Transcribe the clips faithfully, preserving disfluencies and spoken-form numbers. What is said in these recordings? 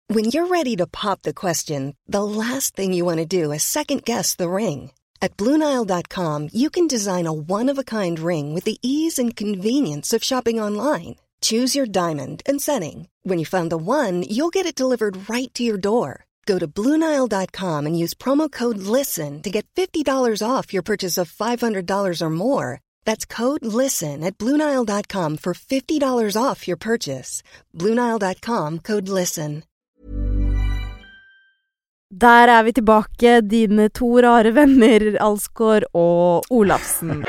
When you're ready to pop the question, the last thing you want to do is second-guess the ring. At Blue Nile dot com, you can design a one-of-a-kind ring with the ease and convenience of shopping online. Choose your diamond and setting. When you find the one, you'll get it delivered right to your door. Go to Blue Nile dot com and use promo code LISTEN to get fifty dollars off your purchase of five hundred dollars or more. That's code LISTEN at Blue Nile dot com for fifty dollars off your purchase. Blue Nile dot com, code LISTEN. Der er vi tilbake, dine to rare venner, Alsgaard og Olafsen.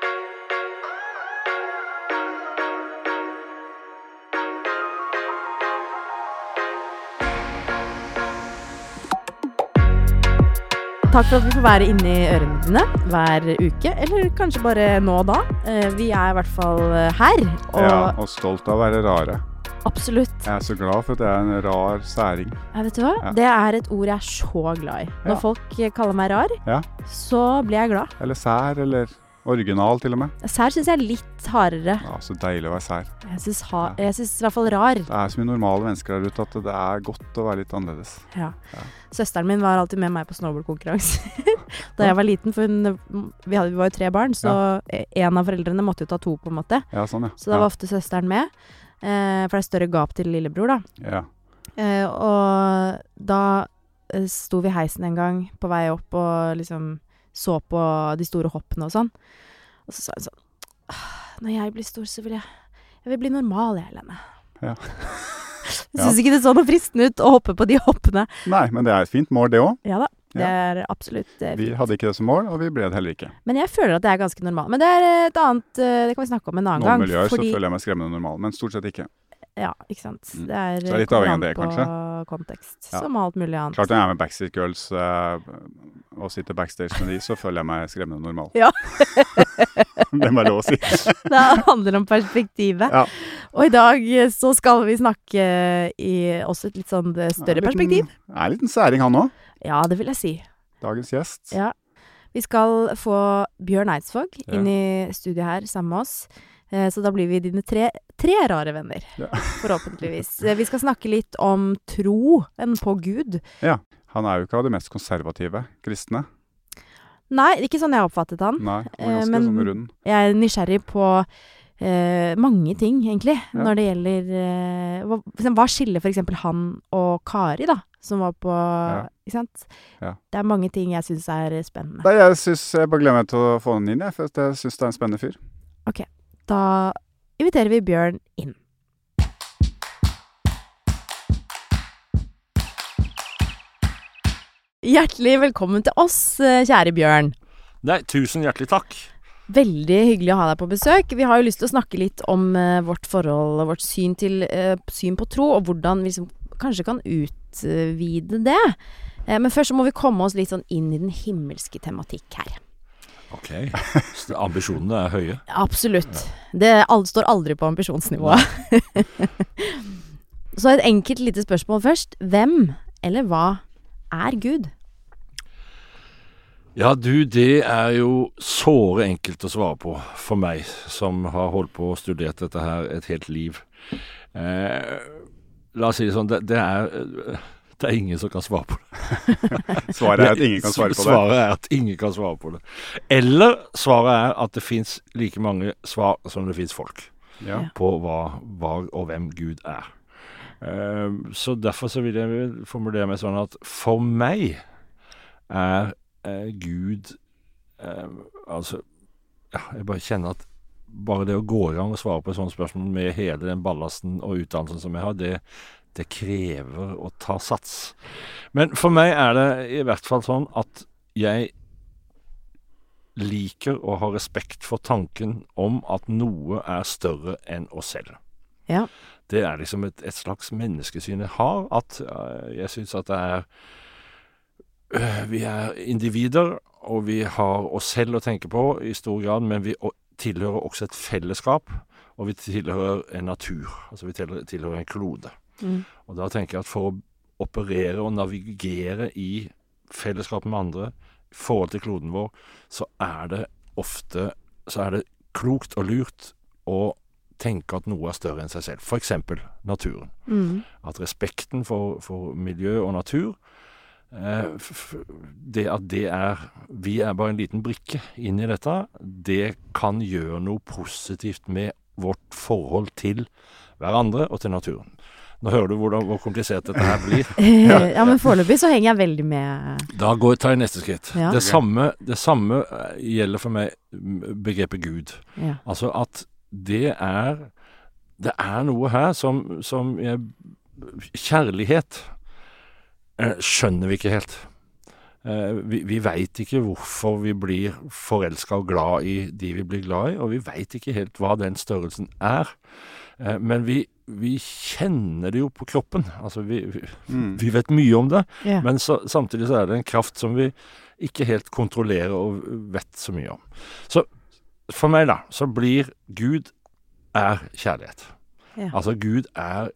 Takk for at vi får være inne i ørene dine hver uke, eller kanskje bare nå og da. Vi er i hvert fall her. Og ja, og stolt av å være rare. Absolutt. Jeg er så glad for at jeg er en rar særing. Ja, vet du hva? Ja. Det er et ord jeg er så glad i. Når ja. folk kaller meg rar, ja. så blir jeg glad. Eller sær, eller original til og med. Sær synes jeg er litt hardere. Ja, så deilig å være sær. Jeg synes, ha- ja. jeg synes i hvert fall rar. Det er så mye normale mennesker der ute at det er godt å være litt annerledes. Ja. ja. Søsteren min var alltid med meg på snowboardkonkurranse da jeg var liten, for hun, vi, hadde, vi var jo tre barn, så ja. en av foreldrene måtte jo ta to på en måte. Ja, sånn ja. Så da ja. var ofte søsteren med. Eh, for det er større gap til lillebror da. Ja. Eh, og da eh, sto vi i heisen en gang på vei opp og liksom så på de store hoppene og sånn. Og så sa hun sånn, når jeg blir stor så vil jeg, jeg vil bli normal, jeg, Lene. Ja. Jeg synes ja. ikke det så noe fristende ut å hoppe på de hoppene. Nei, men det er et fint mål det også. Ja da. Det er absolutt eh, Vi hadde ikke det som mål, og vi ble det heller ikke. Men jeg føler at det er ganske normal. Men det er et annet, det kan vi snakke om en annen Noen gang. Noen miljøer fordi... så føler jeg meg skremmende normal, men stort sett ikke. Ja, ikke sant. Mm. Det er, så det er litt avhengig av det, på kanskje. Kontekst, ja. som alt mulig annet. Klart når jeg er med Backstreet Girls uh, og sitter backstage med de, så føler jeg meg skremmende normal. Ja. Det må jeg lov å si. Det handler om perspektivet. Ja. Og i dag så skal vi snakke i også et litt sånn større perspektiv. Det er en liten særing han også. Ja, det vil jeg si. Dagens gjest. Ja. Vi skal få Bjørn Eidsvåg ja. inn i studiet her sammen med oss. Eh, så da blir vi dine tre, tre rare venner, ja. forhåpentligvis. Eh, vi skal snakke litt om troen på Gud. Ja, han er jo ikke av de mest konservative kristne. Nei, ikke sånn jeg har oppfattet han. Nei, han er ganske eh, men sånn rund. Jeg er nysgjerrig på eh, mange ting, egentlig, ja. når det gjelder eh, hva, hva skiller for eksempel han og Kari, da? Som var på, ja. ikke sant? Ja. Det er mange ting jeg synes er spennende. Nei, jeg synes, jeg bare glemmer til å få den inn, jeg, for jeg synes det er en spennende fyr. Ok, da inviterer vi Bjørn inn. Hjertelig velkommen til oss, kjære Bjørn. Nei, tusen hjertelig takk. Veldig hyggelig å ha deg på besøk. Vi har jo lyst til å snakke litt om uh, vårt forhold, vårt syn, til, uh, syn på tro, og hvordan vi liksom kanskje kan utvide det. Eh, men først så må vi komme oss litt sånn inn i den himmelske tematikk her. Ok, så ambisjonene er høye. Absolutt. Det all, står aldri på ambisjonsnivået. Så et enkelt lite spørsmål først. Hvem eller hva er Gud? Ja, du, det er jo såre enkelt å svare på for meg, som har holdt på og studert dette her et helt liv. Eh... La oss si det sånn, det, det, er, det er ingen som kan svare på det. Svaret er at ingen kan svare på det. Svaret er at ingen kan svare på det. Eller svaret er at det finnes like mange svar som det finnes folk ja. på hva, hva og hvem Gud er. Uh, så derfor så vil jeg formulere meg sånn at for meg er uh, Gud, uh, altså, ja, jeg bare kjenner at bare det å gå i gang og svare på et sånt spørsmål med hele den ballasten og utdannelsen som jeg har, det, det krever å ta sats. Men for meg er det i hvert fall sånn at jeg liker å ha respekt for tanken om at noe er større enn oss selv. Ja. Det er liksom et, et slags menneskesyn jeg har, at uh, jeg synes at det er uh, vi er individer, og vi har oss selv å tenke på i stor grad, men vi og, tilhører også et fellesskap, og vi tilhører en natur, altså vi tilhører, tilhører en klode. Mm. Og da tenker jeg at for å operere og navigere i fellesskap med andre, i forhold til kloden vår, så er det ofte, så er det klokt og lurt å tenke at noe er større enn seg selv. For eksempel naturen. Mm. At respekten for, for miljø og natur, eh, f- det at det er, vi er bare en liten brikke inn i dette, det kan gjøre noe positivt med vårt forhold til hverandre og til naturen. Nå hører du hvordan, hvor komplisert dette her blir. Ja, men foreløpig så henger jeg veldig med. Da går, tar jeg neste skritt. Ja. Det, samme, det samme gjelder for meg begrepet Gud. Ja. Altså at det er, det er noe her som, som jeg, kjærlighet eh, skjønner vi ikke helt. Eh, vi, vi vet ikke hvorfor vi blir forelsket og glad i de vi blir glad i, og vi vet ikke helt hva den størrelsen er. Eh, men vi vi kjenner det jo på kroppen. Altså vi, vi, mm. vi vet mye om det, yeah. men så, samtidig så er det en kraft som vi ikke helt kontrollerer og vet så mye om. Så for meg da, så blir Gud er kjærlighet. Yeah. Altså Gud er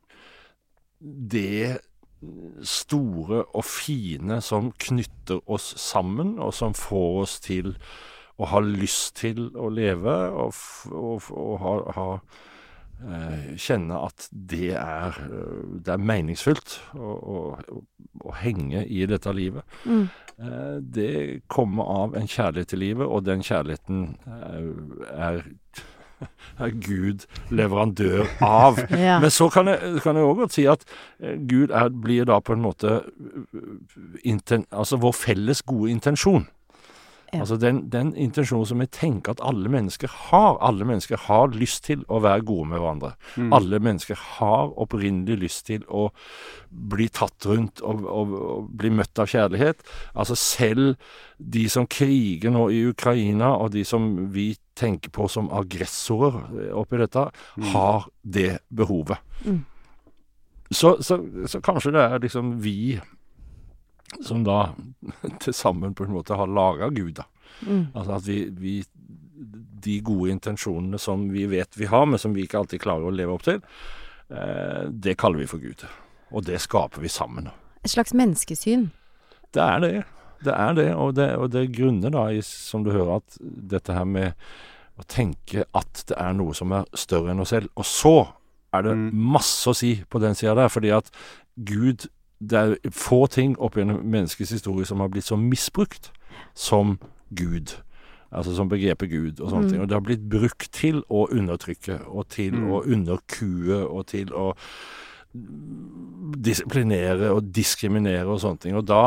det store og fine som knytter oss sammen, og som får oss til å ha lyst til å leve, og, og, og ha, ha Uh, kjenne at det er, uh, det er meningsfullt å, å, å henge i dette livet. Mm. Uh, det kommer av en kjærlighet til livet, og den kjærligheten uh, er, er Gud leverandør av. Ja. Men så kan jeg, kan jeg også godt si at uh, Gud er, blir da på en måte uh, inten, altså vår felles gode intensjon. Ja. Altså den, den intensjonen som jeg tenker at alle mennesker har. Alle mennesker har lyst til å være gode med hverandre. Mm. Alle mennesker har opprinnelig lyst til å bli tatt rundt og, og, og bli møtt av kjærlighet. Altså selv de som kriger nå i Ukraina, og de som vi tenker på som aggressorer oppi dette, mm. har det behovet. Mm. Så, så, så kanskje det er liksom vi som da til sammen på en måte har laget Gud da. Mm. Altså at vi, vi de gode intensjonene som vi vet vi har, men som vi ikke alltid klarer å leve opp til, eh, det kaller vi for Gud. Og det skaper vi sammen. Et slags menneskesyn. Det er det. Det er det, og det, og det grunner da, i, som du hører, at dette her med å tenke at det er noe som er større enn oss selv. Og så er det mm. masse å si på den siden der, fordi at Gud, det er få ting opp gjennom menneskets historie som har blitt så misbrukt som Gud. Altså som begrepet Gud og sånne mm. ting. Og det har blitt brukt til å undertrykke, og til mm. å underkue, og til å disiplinere og diskriminere og sånne ting. Og da,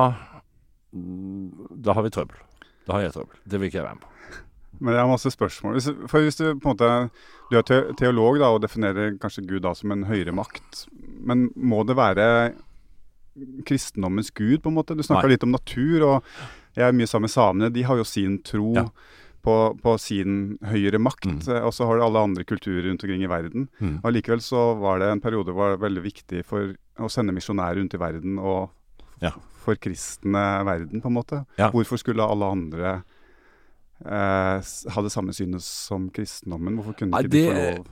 da har vi trøbbel. Da har jeg trøbbel. Det vil ikke jeg være med på. Men jeg har masse spørsmål. Hvis, for hvis du på en måte, du er te- teolog da, og definerer kanskje Gud da som en høyere makt, men må det være kristendommens Gud, på en måte? Du snakker litt om natur, og jeg er mye sammen med samene. De har jo sin tro ja. på, på sin høyere makt, mm. og så har du alle andre kulturer rundt omkring i verden. Mm. Og likevel så var det en periode hvor det var veldig viktig for å sende misjonærer rundt i verden, og ja. for kristne verden, på en måte. Ja. Hvorfor skulle alle andre eh, ha det samme synet som kristendommen? Hvorfor kunne ikke de få lov?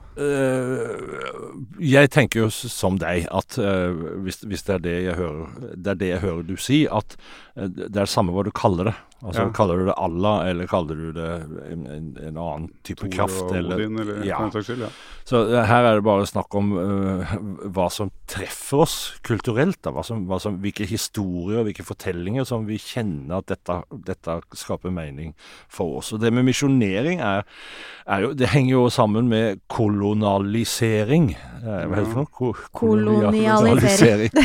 Uh, jeg tenker jo som deg, at uh, hvis, hvis det er det jeg hører, det er det jeg hører du si, at uh, det er det samme hva du kaller det. Altså ja. Kaller du det Allah, eller kaller du det en, en, en annen type Tor kraft? Og eller, Odin, eller ja. for en skyld, ja. Så uh, her er det bare snakk om uh, hva som treffer oss kulturelt, da. Hva som, hva som, hvilke historier, hvilke fortellinger som vi kjenner at dette, dette skaper mening for oss. Og det med misjonering er, er jo, det henger jo sammen med kolonialisering. Hva heter det for noe? Ko- kolonialisering.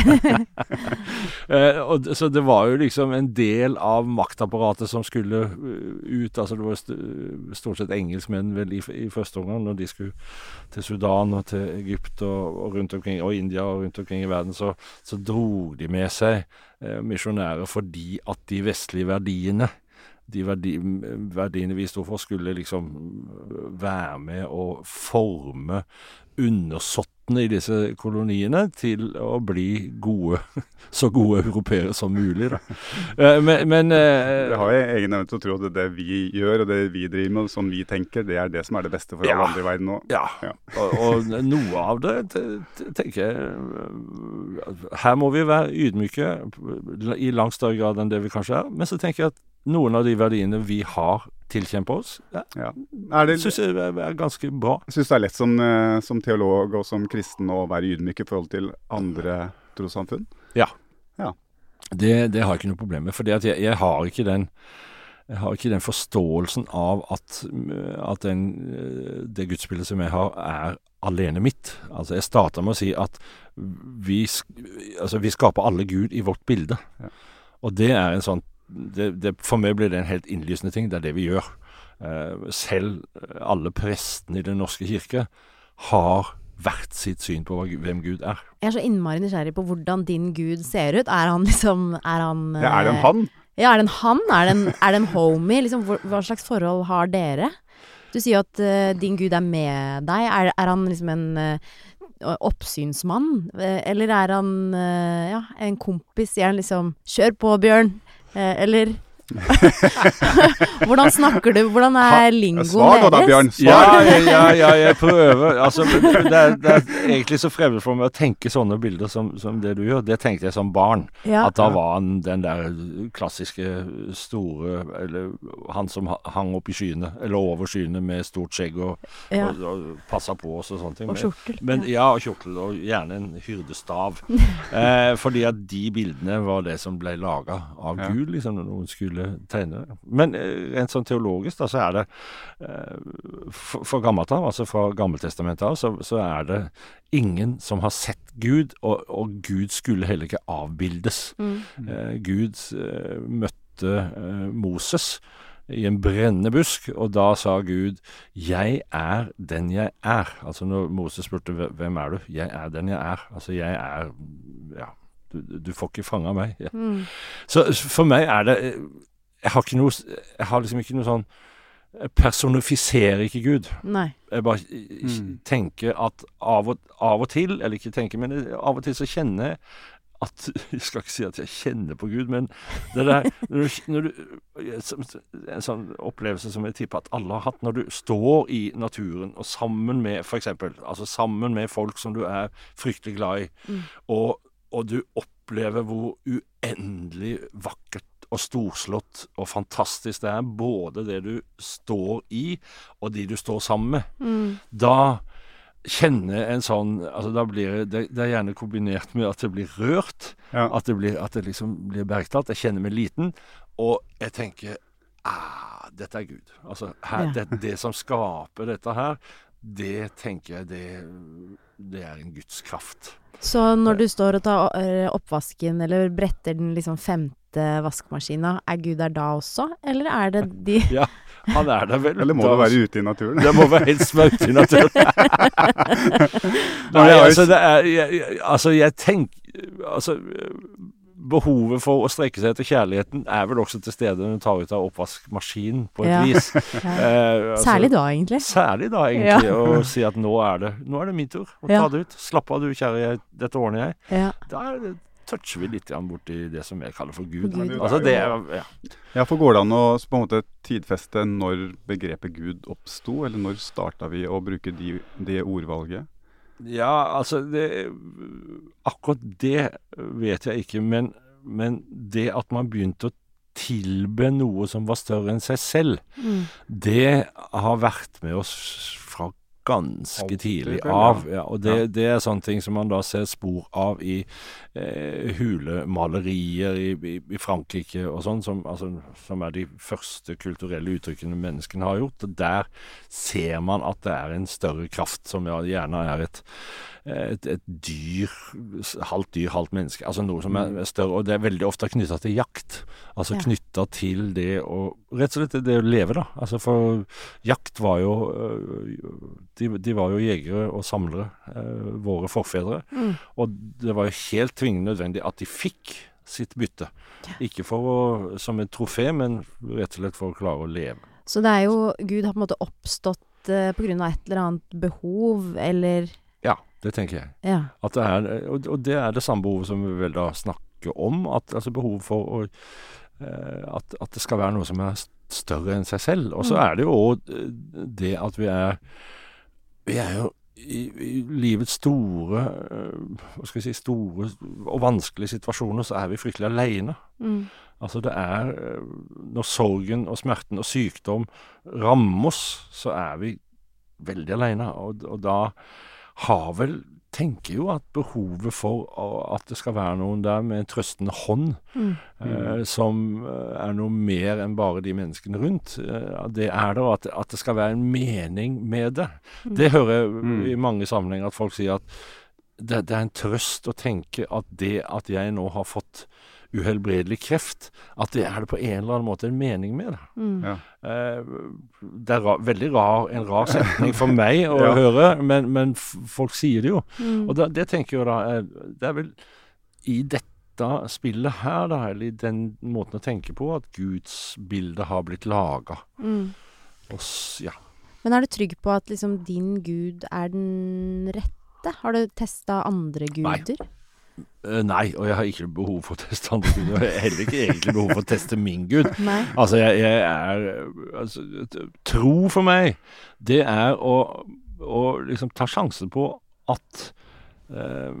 uh, og, så det var jo liksom en del av maktapparatet som skulle ut, altså det var st- stort sett engelskmenn vel i, i første omgang, når de skulle til Sudan og til Egypt og, og rundt omkring, og India og rundt omkring i verden, så, så drog de med seg eh, misjonærer fordi at de vestlige verdiene, de verdi, verdiene vi stod for, skulle liksom være med å forme undersåttene i disse koloniene til å bli gode, så gode europeere som mulig. Da. Men, men det har jeg egen evne til å tro at det vi gjør, og det vi driver med, sånn vi tenker, det er det som er det beste for ja, alle andre i verden nå. Ja, ja. og, og noe av det, tenker jeg, her må vi være ydmyke i langt større grad enn det vi kanskje er, men så tenker jeg at noen av de verdiene vi har tilkjempet oss, ja, Ja. Er det, synes jeg er, er ganske bra. jeg synes det er lett som, eh, som teolog og som kristen å være ydmyk i forhold til andre trossamfunn. Ja. Ja. Det, det har jeg ikke noe problem med, for jeg, jeg har ikke den jeg har ikke den forståelsen av at, at den, det gudsbildet som jeg har, er alene mitt. Altså, jeg starter med å si at vi, altså, vi skaper alle Gud i vårt bilde. Ja. Og det er en sånn, det, det, for meg blir det en helt innlysende ting, det er det vi gjør. Uh, selv alle prestene i den norske kirke har hvert sitt syn på hva, hvem Gud er. Jeg er så innmari nysgjerrig på hvordan din Gud ser ut. Er han liksom, er han... Ja, er det en han? Ja, er det en han? Er det en, er det en homie? Liksom, hva, hva slags forhold har dere? Du sier jo at uh, din Gud er med deg. Er, er han liksom en uh, oppsynsmann? Uh, eller er han uh, ja, en kompis? Sier han liksom, kjør på, Bjørn. Uh, eller... Hvordan snakker du? Hvordan er lingoen deres? Svar nå da, Bjørn. Svar. Ja, ja, ja, ja, jeg prøver. Altså, det, er, det er egentlig så fremmed for meg å tenke sånne bilder som, som det du gjør. Det tenkte jeg som barn. Ja. At da var han den der klassiske store, eller han som hang opp i skyene, eller over skyene med stort skjegg og, Ja. og, og passet på oss og sånne ting. Og kjortel. Men, ja, og kjortel, og gjerne en hyrdestav. eh, fordi at de bildene var det som ble laget av Ja. Gud, liksom, når noen skulle tegne. Men eh, rent sånn teologisk da, så er det eh, for, for gammelt av, altså fra Gammeltestamentet av, så, så er det ingen som har sett Gud, og, og Gud skulle heller ikke avbildes. Mm. Eh, Gud eh, møtte eh, Moses i en brennende busk, og da sa Gud, jeg er den jeg er. Altså når Moses spurte, hvem er du? Jeg er den jeg er. Altså jeg er, ja, du, du får ikke fange meg. Ja. Mm. Så for meg er det, jeg har ikke noe, jeg har liksom ikke noe sånn, jeg personifiserer ikke Gud. Nei. Jeg bare mm. tenker at av og, av og til, eller ikke tenker, men av og til så kjenner jeg at, jeg skal ikke si at jeg kjenner på Gud, men det der, når du, når du, en sånn opplevelse som jeg tipper at alle har hatt, når du står i naturen, og sammen med, for eksempel, altså sammen med folk som du er fryktelig glad i, Mm. og, og du opplever hvor uendelig vakkert og storslått og fantastisk det er, både det du står i, og de du står sammen med. Mm. Da kjenne en sånn, altså da blir det, det er gjerne kombinert med at det blir rørt, Ja. at det blir, at det liksom blir bergtatt. Jeg kjenner meg liten, og jeg tenker, ah, dette er Gud. Altså, her, Ja. det, det som skaper dette her, det tenker jeg, det, det er en Guds kraft. Så når du står og tar eh, oppvasken, eller bretter den liksom femte vaskemaskina, er Gud der da også? Eller er det de... Ja, han er der vel. Eller må Da- du være ute i naturen? Det må være helst være ute i naturen. Nei, altså, det er, jeg, jeg- altså, jeg tenker, altså, behovet for å strekke seg etter kjærligheten er vel også til stede når du tar ut av oppvaskmaskinen på et Ja. vis. Ja. Eh, altså, Særlig da, egentlig. Særlig da, egentlig, å si at nå er det, nå er det min tur å ta Ja. det ut. Slapp av du, kjære, jeg, dette ordner jeg. Ja. Da er det, toucher vi litt grann bort i det som jeg kaller for Gud. For Gud. Altså, det er, ja. Ja, for går det an å på en måte tidfeste når begrepet Gud oppsto, eller når startet vi å bruke de, det ordvalget? Ja, altså det, akkurat det vet jeg ikke, men, men det at man begynte å tilbe noe som var større enn seg selv, Mm. det har vært med oss fra ganske Alltid, tidlig vel, ja. av. Ja, og det, Ja. det er sånne ting som man da ser spor av i eh, hulemalerier i, i, i Frankrike og sånn, som, altså, som er de første kulturelle uttrykkene menneskene har gjort. Og der ser man at det er en større kraft, som ja, gjerne er et Et, et dyr, halvt dyr, halvt menneske, altså noe som er større, og det er veldig ofte knyttet til jakt, altså Ja. knyttet til det å, rett og slett det å leve da, altså for jakt var jo, øh, de, de var jo jegere og samlere, øh, våre forfedre, Mm. og det var jo helt tvingende nødvendig at de fikk sitt bytte, ikke for å, som et trofé, men rett og slett for å klare å leve. Så det er jo, Gud har på en måte oppstått eh, på grunn av et eller annet behov, eller... Ja, det tenker jeg. Ja. At det er, og, og det er det samme behovet som vi vel da snakker om, at, altså behovet for å, eh, at, at det skal være noe som er større enn seg selv. Og så Mm. er det jo også det at vi er, vi er jo i, i livets store, eh, hva skal jeg si, store og vanskelige situasjoner, så er vi fryktelig alene. Mm. Altså det er, når sorgen og smerten og sykdom rammer oss, så er vi veldig alene, og, og da har vel, tenker jo at behovet for at det skal være noen der med en trøstende hånd, mm. eh, som er noe mer enn bare de menneskene rundt, eh, det er det, og at, at det skal være en mening med det. Mm. Det hører jeg mm. i mange sammenhenger at folk sier at det, det er en trøst å tenke at det at jeg nå har fått uhelbredelig kreft, at det er det på en eller annen måte en mening med det. Mm. Ja. Eh, det er ra- veldig rar, en rar setning for meg å ja. høre, men, men f- folk sier det jo. Mm. Og da, det tenker jeg jo da, er, det er vel i dette spillet her da, eller i den måten å tenke på, at Guds bilde har blitt laget. Mm. Og, ja. Men er du trygg på at liksom din Gud er den rette? Har du testet andre guder? Nei. Uh, nei, og jeg har ikke behov for å teste andre Gud. Jeg har heller ikke egentlig behov for å teste min Gud. Nei. Altså, jeg, jeg er altså, tro for meg, det er å, å liksom ta sjansen på at uh,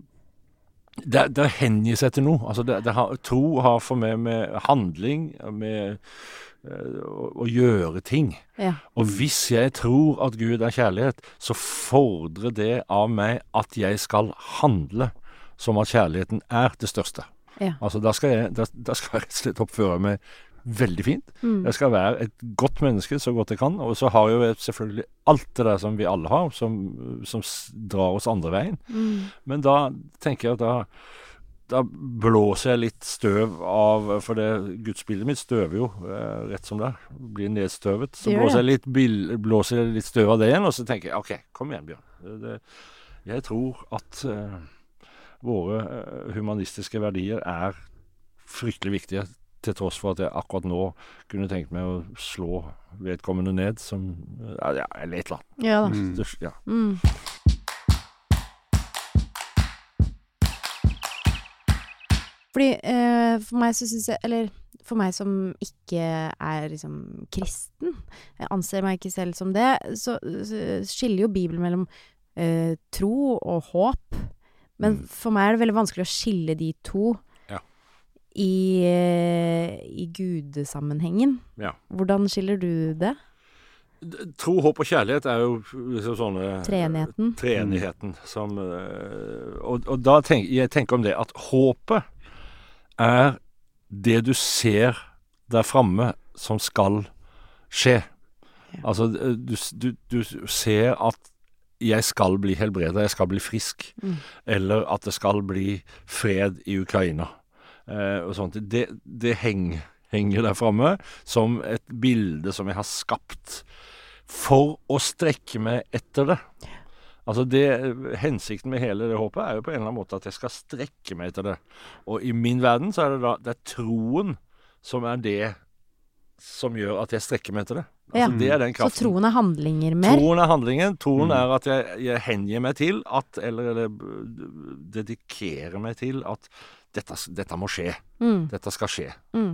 det, det hengir seg til noe. Altså, det, det har, tro har for meg med handling, med uh, å, å gjøre ting. Ja. Og hvis jeg tror at Gud er kjærlighet, så fordrer det av meg at jeg skal handle som at kjærligheten er det største. Ja. Altså, da skal jeg, da, da skal jeg rett og slett oppføre meg veldig fint. Mm. Jeg skal være et godt menneske så godt jeg kan, og så har jeg jo selvfølgelig alt det der som vi alle har, som, som drar oss andre veien. Mm. Men da tenker jeg at da, da blåser jeg litt støv av, for det gudsbildet mitt støver jo eh, rett som det er, blir nedstøvet. Så blåser jeg, litt, bil, blåser jeg litt støv av det igjen, og så tenker jeg, ok, kom igjen Bjørn. Det, det, jeg tror at eh, våre humanistiske verdier er fryktelig viktige, til tross for at jeg akkurat nå kunne tenkt meg å slå vedkommende ned som, ja, eller et eller annet. Ja da. Mm. Ja. Mm. Fordi eh, for meg så synes jeg, eller for meg som ikke er liksom kristen, jeg anser meg ikke selv som det, så, så skiller jo Bibelen mellom eh, tro og håp. Men mm. for meg er det veldig vanskelig å skille de to ja. i, i gudesammenhengen. Ja. Hvordan skiller du det? Tro, håp og kjærlighet er jo liksom sånne Treenigheten. Treenigheten som, og, og da tenker jeg tenker om det at håpet er det du ser der framme som skal skje. Ja. Altså, du, du, du ser at jeg skal bli helbredet, jeg skal bli frisk, mm. eller at det skal bli fred i Ukraina. Eh, og sånt. Det, det heng, henger der fremme som et bilde som jeg har skapt for å strekke meg etter det. Altså det, hensikten med hele det håpet er jo på en eller annen måte at jeg skal strekke meg etter det. Og i min verden så er det da, det er troen som er det som gjør at jeg strekker meg etter det. Altså, ja. Det er den kraften. Så troen er handlinger mer? Troen er handlingen. Troen mm. er at jeg, jeg hengir meg til at, eller, eller dedikerer meg til at dette, dette må skje. Mm. Dette skal skje. Mm.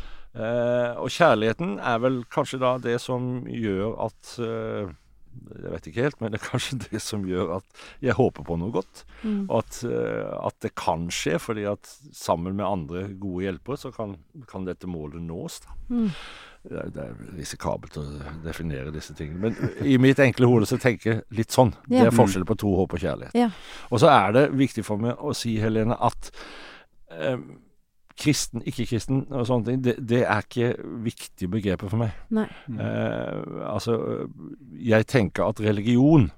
Eh, og kjærligheten er vel kanskje da det som gjør at eh, jeg vet ikke helt, men det er kanskje det som gjør at jeg håper på noe godt. Mm. Og at, uh, at det kan skje, fordi at sammen med andre gode hjelpere så kan, kan dette målet nås. Da. Mm. Det, er, det er risikabelt å definere disse tingene. Men i mitt enkle hode så tenker jeg litt sånn. Ja. Det er forskjell på tro, håp og kjærlighet. Ja. Og så er det viktig for meg å si, Helene, at um, kristen, ikke-kristen og sånne ting, det, det er ikke viktige begreper for meg. Nei. Eh, altså, jeg tenker at religion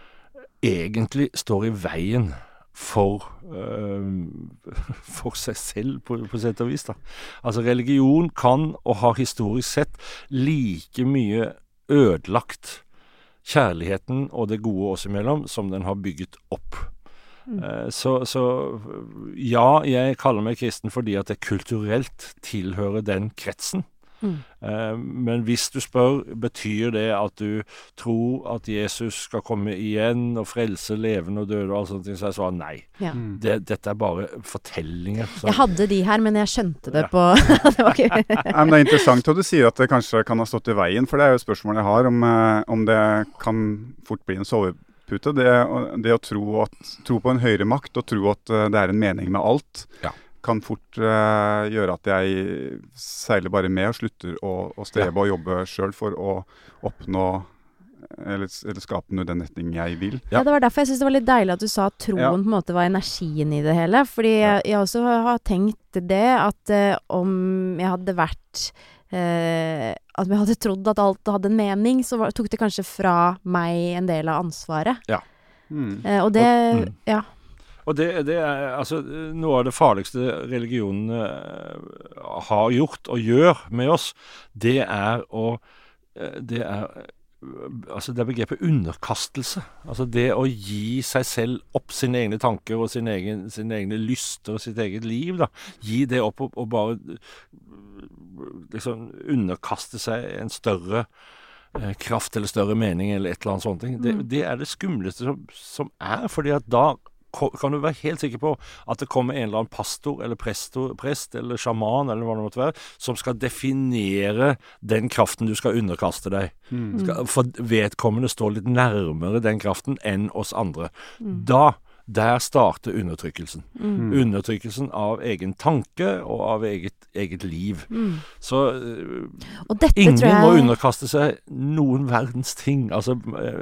egentlig står i veien for, eh, for seg selv, på, på sett og vis. Da. Altså, religion kan, og har historisk sett, like mye ødelagt kjærligheten og det gode oss imellom, som den har bygget opp. Mm. Så, så ja, jeg kaller meg kristen fordi at jeg kulturelt tilhører den kretsen. Mm. Men hvis du spør, betyr det at du tror at Jesus skal komme igjen og frelse levende og døde og alt sånt, så jeg svarer nei. Ja. Mm. Det, dette er bare fortellinger. Så. Jeg hadde de her, men jeg skjønte det ja. på det var ikke Men det er interessant at du sier at det kanskje kan ha stått i veien, for det er jo spørsmålet jeg har om, om det kan fort bli en sovepute. Det, det å tro, at, tro på en høyere makt og tro at det er en mening med alt, ja. kan fort uh, gjøre at jeg seiler bare med og slutter å, å strebe ja. og jobbe selv for å oppnå eller, eller skape noe i den retning jeg vil. Ja. ja, det var derfor jeg synes det var litt deilig at du sa at troen ja. på en måte var energien i det hele. Fordi ja. jeg, jeg også har tenkt det at uh, om jeg hadde vært uh, at jeg hadde trodd at alt hadde en mening, så var, tok det kanskje fra meg en del av ansvaret. Ja. Mm. Uh, og det, og, mm. ja. Og det, det er altså noe av det farligste religionen uh, har gjort og gjør med oss, det er å uh, det er altså det er begrepet underkastelse. Altså det å gi seg selv opp sine egne tanker og sine, egen, sine egne lyster og sitt eget liv, da. Gi det opp og, og bare liksom underkaste seg en større eh, kraft eller større mening eller et eller annet sånt. Det, mm. det er det skumleste som, som er, fordi at da kan du være helt sikker på at det kommer en eller annen pastor eller presto, prest eller sjaman eller hva det måtte være, som skal definere den kraften du skal underkaste deg. Mm. Skal, for vedkommende står litt nærmere den kraften enn oss andre. Mm. Da, der starter undertrykkelsen. Mm. Undertrykkelsen av egen tanke og av eget, eget liv. Mm. Så og dette, ingen tror jeg... må underkaste seg noen verdens ting. Altså,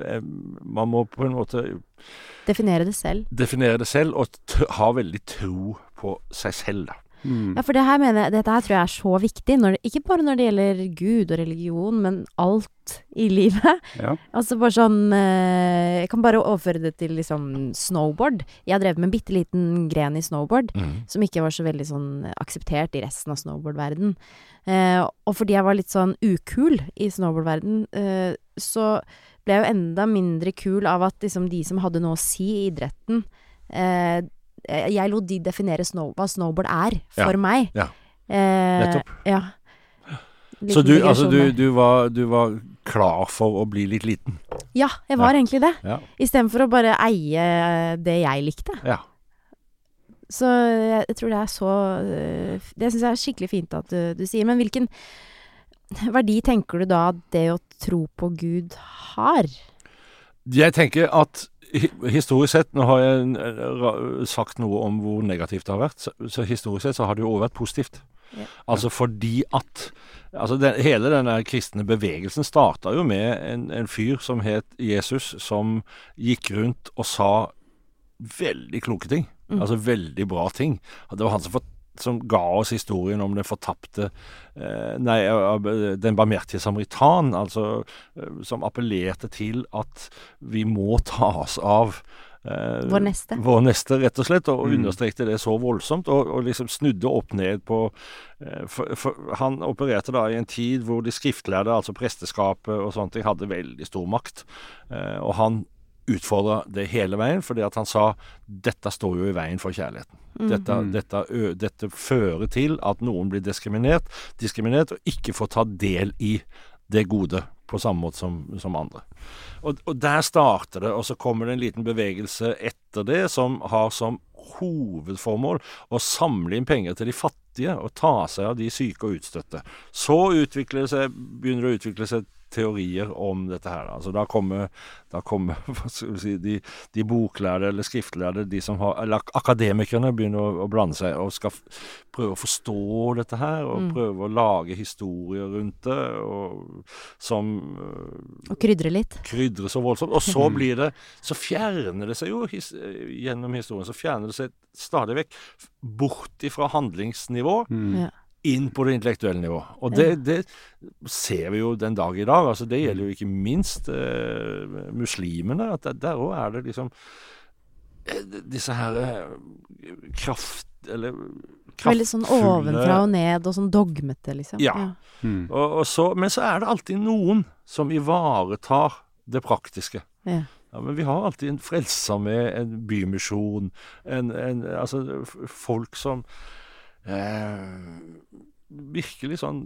man må på en måte... Definere det selv. Definere det selv, og t- ha veldig tro på seg selv, da. Mm. Ja, for det her mener jeg, dette her tror jeg er så viktig, når det, ikke bare når det gjelder Gud og religion, men alt i livet. Ja. Altså bare sånn, eh, jeg kan bare overføre det til liksom snowboard. Jeg har drevet med en bitteliten gren i snowboard, mm. som ikke var så veldig sånn akseptert i resten av snowboardverden. Eh, og fordi jeg var litt sånn ukul i snowboardverden, eh, så ble jeg jo enda mindre kul av at liksom, de som hadde noe å si i idretten, eh, jeg lot de definere snow, hva snowboard er for ja. meg. Ja. Eh, Nettopp. Ja. Så du, altså, du, du, var, du var klar for å bli litt liten? Ja, jeg var ja. egentlig det. Ja. I stedet for å bare eie det jeg likte. Ja. Så jeg, jeg tror det er så det synes jeg er skikkelig fint at du, du sier. Men hvilken verdi tenker du da det å tro på Gud har? Jeg tenker at historisk sett, nå har jeg sagt noe om hvor negativt det har vært, så, så historisk sett så har det jo også vært positivt. Ja. Altså fordi at altså den, hele denne kristne bevegelsen startet jo med en, en fyr som het Jesus, som gikk rundt og sa veldig kloke ting. Mm. Altså veldig bra ting. Det var han som, for, som ga oss historien om den fortapte eh, nei, den barmhjertige samaritan, altså som appellerte til at vi må ta oss av Eh, vår neste. Vår neste, rett og slett, og mm. understrekte det så voldsomt, og, og liksom snudde opp ned på eh, for, for, han opererte da i en tid hvor de skriftlærde, altså presteskapet og sånt, de hadde veldig stor makt, eh, og han utfordret det hele veien, fordi at han sa, dette står jo i veien for kjærligheten. Mm. Dette, mm. dette, ø, dette fører til at noen blir diskriminert, diskriminert og ikke får ta del i det gode på samme måte som, som andre. Og, og der starter det, og så kommer det en liten bevegelse etter det, som har som hovedformål å samle inn penger til de fattige, og ta seg av de syke og utstøtte. Så utvikler det seg, begynner det å utvikle seg teorier om dette her. Altså da kommer, da kommer hva skal vi si, de, de boklærde eller skriftlærde, de som har, eller akademikerne begynner å, å blande seg og skal f- prøve å forstå dette her, og mm. prøve å lage historier rundt det, og som og krydre litt. Krydre så voldsomt. Og så blir det, så fjerner det seg jo his, gjennom historien, så fjerner det seg stadig vekk bort ifra handlingsnivå, mm. ja. inn på det intellektuelle nivå. Og det, det ser vi jo den dag i dag. Altså det gjelder jo ikke minst eh, muslimene, at der, der også er det liksom eh, disse her eh, kraft, eller kraftfulle... Veldig sånn ovenfra og ned, og sånn dogmete, liksom. Ja. ja. Mm. Og, og så, men så er det alltid noen som ivaretar det praktiske. Ja. Ja, men vi har alltid en frelser med en bymisjon, en, en, altså folk som Eh, virkelig sånn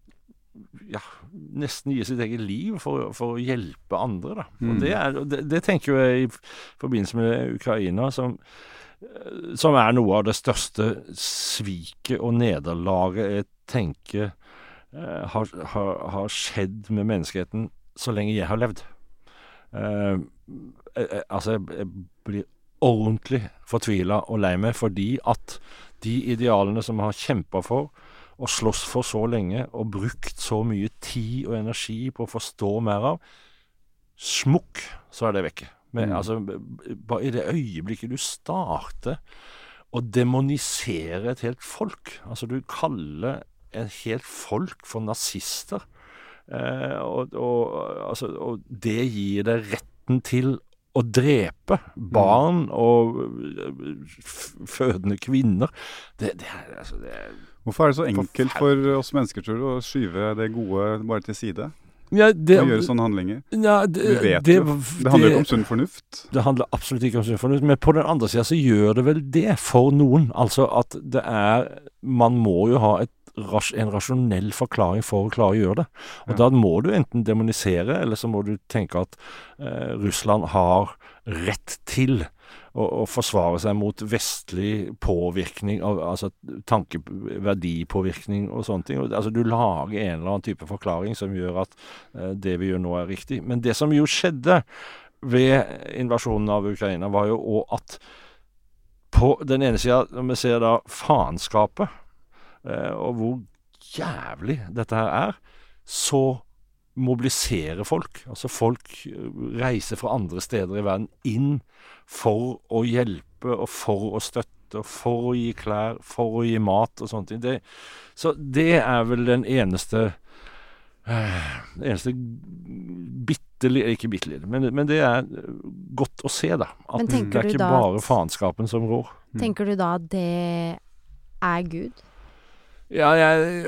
ja, nesten gi sitt eget liv for, for å hjelpe andre da. Mm. Og det, er, det, det tenker jeg i forbindelse med Ukraina som, som er noe av det største sviket og nederlaget jeg tenker eh, har, har, har skjedd med menneskeheten så lenge jeg har levd. Eh, eh, altså jeg, jeg blir ordentlig fortvilet og lei meg fordi at de idealene som vi har kjempet for, og slåss for så lenge, og brukt så mye tid og energi på å forstå mer av, smukk, så er det vekke. Men mm. altså, bare i det øyeblikket du starter å demonisere et helt folk, altså du kaller et helt folk for nazister, eh, og, og, altså, og det gir deg retten til å drepe barn mm. og f- fødende kvinner. Det, det er, altså, det er Hvorfor er det så enkelt for oss mennesker, tror du, å skyve det gode bare til side? Ja, det, å gjøre sånne handlinger. Ja, det, Vi vet det, jo. Det handler jo ikke om sunn fornuft. Det handler absolutt ikke om sunn fornuft, men på den andre siden så gjør det vel det for noen. Altså at det er, man må jo ha et, en rasjonell forklaring for å klare å gjøre det. Og ja. Da må du enten demonisere, eller så må du tenke at eh, Russland har rett til å, å forsvare seg mot vestlig påvirkning, av, altså tankeverdipåvirkning og sånne ting. Altså du lager en eller annen type forklaring som gjør at eh, det vi gjør nå er riktig. Men det som jo skjedde ved invasjonen av Ukraina var jo også at på den ene siden, når vi ser da faenskapet, eh, og hvor jævlig dette her er, så mobilisere folk. Altså folk reiser fra andre steder i verden inn for å hjelpe og for å støtte og for å gi klær, for å gi mat og sånt. Det, så det er vel den eneste øh, det eneste bittelille, ikke bittelille, men, men det er godt å se da. At det er ikke bare faenskapen som rår. Tenker du da at det er Gud? Ja, jeg,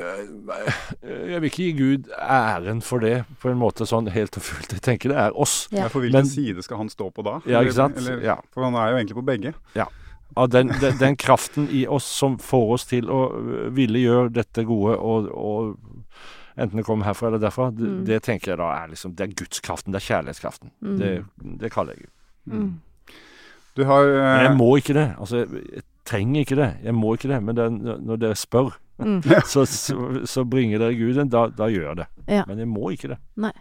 jeg vil ikke gi Gud æren for det på en måte sånn helt og fullt. Jeg tenker det er oss. Ja, for hvilken Men, side skal han stå på da? Ja, ikke sant? Eller, ja. For han er jo egentlig på begge. Ja, av den, den, den kraften i oss som får oss til å ville gjøre dette gode, og, og enten det kommer herfra eller derfra, det, mm. det tenker jeg da er liksom, det er Gudskraften, det er kjærlighetskraften. Mm. Det, det kaller jeg Gud. Mm. Du har... Uh, Men jeg må ikke det. Altså, jeg trenger ikke det. Jeg må ikke det. Men det, når dere spør, mm. så, så, så bringer dere Gud, da, da gjør jeg det. Ja. Men jeg må ikke det. Nei.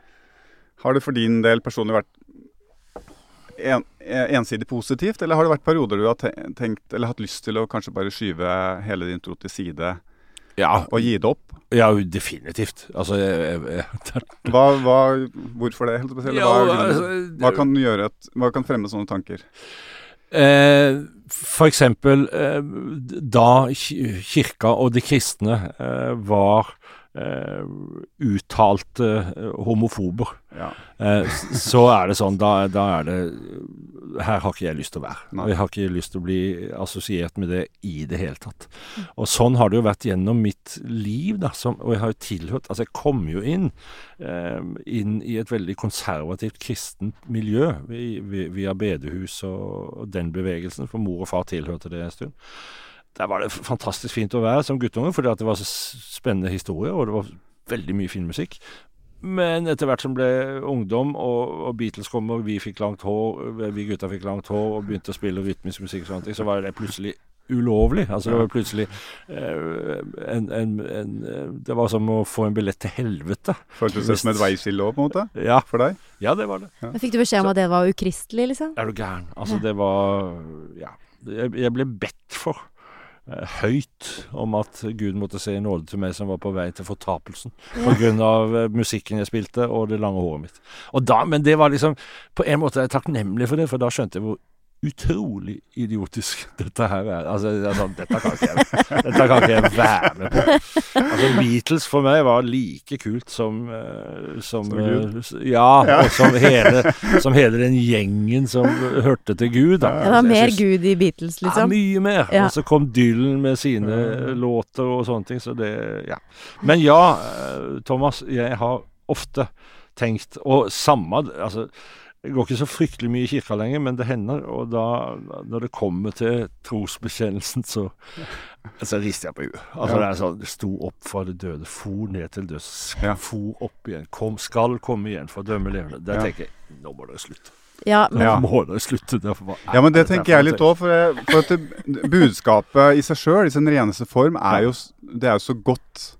Har det for din del personlig vært en, ensidig positivt, eller har det vært perioder du har tenkt, eller hatt lyst til å kanskje bare skyve hele din tro til side ja. og gi det opp? Ja, definitivt. Altså, jeg, jeg, jeg, hva, hva, hvorfor det? Helt spesielt? Hva, ja, altså, hva kan gjøre at, hva kan fremme sånne tanker? Eh, for eksempel eh, da kirka og de kristne eh, var eh, uttalte eh, homofober, ja. eh, så er det sånn, da, da er det her har ikke jeg lyst til å være. Nei. Og jeg har ikke lyst til å bli assosiert med det i det hele tatt. Og sånn har det jo vært gjennom mitt liv, da, som, og jeg har jo tilhørt, altså jeg kom jo inn, eh, inn i et veldig konservativt kristent miljø, via bedehus og, og den bevegelsen, for mor og far tilhørte det en stund. Der var det fantastisk fint å være som guttunge, fordi at det var så spennende historier, og det var veldig mye fin musikk. Men etter hvert som ble ungdom, og, og Beatles kom, og vi fikk langt hår, vi gutta fikk langt hår, og begynte å spille rytmisk musikk og sånt, så var det plutselig ulovlig. Altså det var plutselig eh, en, en, en, det var som å få en billett til helvete. Føltes det som et veiskille også, på en måte? Ja. For deg? Ja, det var det. Ja. Fikk du beskjed om at det var ukristelig, liksom? Er du gæren? Altså det var, ja, jeg, jeg ble bedt for høyt om at Gud måtte se i nåde til meg som var på vei til fortapelsen ja. På grunn av musikken jeg spilte og det lange håret mitt. Og da, men det var liksom, på en måte er jeg takknemlig for det, for da skjønte jeg hvor utrolig idiotisk dette her er. Altså, altså dette, kan ikke jeg, dette kan ikke jeg være med på. Altså, Beatles for meg var like kult som, uh, som uh, ja, ja. Og som hele, som hele den gjengen som hørte til Gud. Da. Det var mer synes, Gud i Beatles, liksom. Ja, mye mer. Ja. Og så kom Dylan med sine uh, låter og sånne ting, så det, ja. Men ja, uh, Thomas, jeg har ofte tenkt, og samme, altså, jeg går ikke så fryktelig mye i kirka lenger, men det hender, og da, når det kommer til trosbekjennelsen, så, så rister jeg på huet. Altså ja. Det er sånn, det sto opp fra det døde, for ned til døds, ja. For opp igjen, kom, skal komme igjen for å dømme levende. Der ja. Tenker jeg, nå må dere slutte. Ja, men, nå må dere slutte. Derfor, ja, men det tenker jeg litt også, for, for at det, budskapet i seg selv, i sin reneste form, er jo, det er jo så godt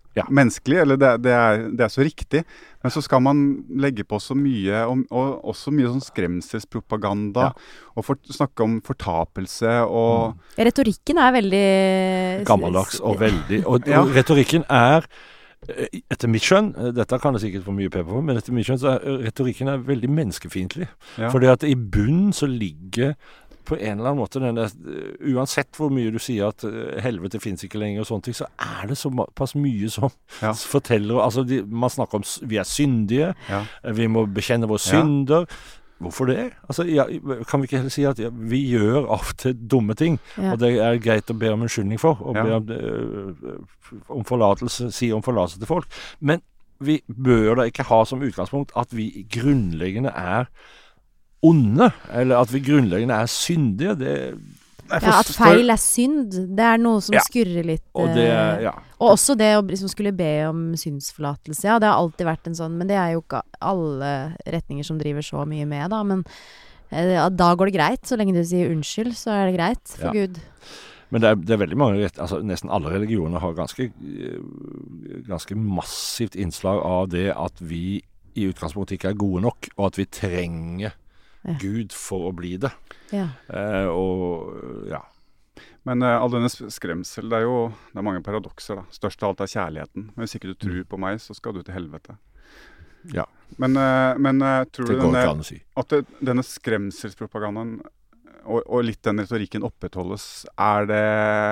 ja. menneskelig, eller det, det, er, det er så riktig. Men så skal man legge på så mye, og, og også mye sånn skremselspropaganda, ja. og for, snakke om fortapelse og mm. Retorikken er veldig gammeldags og veldig, og, ja. og retorikken er etter mitt skjønn, dette kan jeg sikkert få mye pepper på, men etter mitt skjønn så er retorikken er veldig menneskefiendtlig. Ja. Fordi at i bunnen så ligger på en eller annen måte den der, uansett hvor mye du sier at helvete finnes ikke lenger og sånne ting, så er det såpass mye som ja. forteller, altså de, man snakker om vi er syndige, ja. vi må bekjenne våre synder. Ja. Hvorfor det? Altså, ja, kan vi ikke heller si at ja, vi gjør av og til dumme ting, ja. og det er greit å be om unnskyldning for, og ja. be om, øh, om forlatelse, si om forlatelse til folk. Men vi bør da ikke ha som utgangspunkt at vi grunnleggende er onde, eller at vi grunnleggende er syndige. Det Ja, at feil er synd, det er noe som ja. skurrer litt. Og, det, ja. og også det å liksom skulle be om syndsforlatelse, ja, det har alltid vært en sånn, men det er jo ikke alle retninger som driver så mye med, da, men eh, da går det greit, så lenge du sier unnskyld, så er det greit for ja. Gud. Men det er, det er veldig mange, altså nesten alle religioner har ganske, ganske massivt innslag av det at vi i utgangspunktet ikke er gode nok, og at vi trenger Ja. Gud for å bli det. Ja. Eh, og ja. Men uh, all denne skremsel, det er jo det er mange paradokser da. Størst av alt er kjærligheten. Men hvis ikke du tror på meg, så skal du til helvete. Ja. Men, uh, men uh, tror det du denne, si. at det, denne skremselspropagandaen og, og litt den retorikken opprettholdes, er det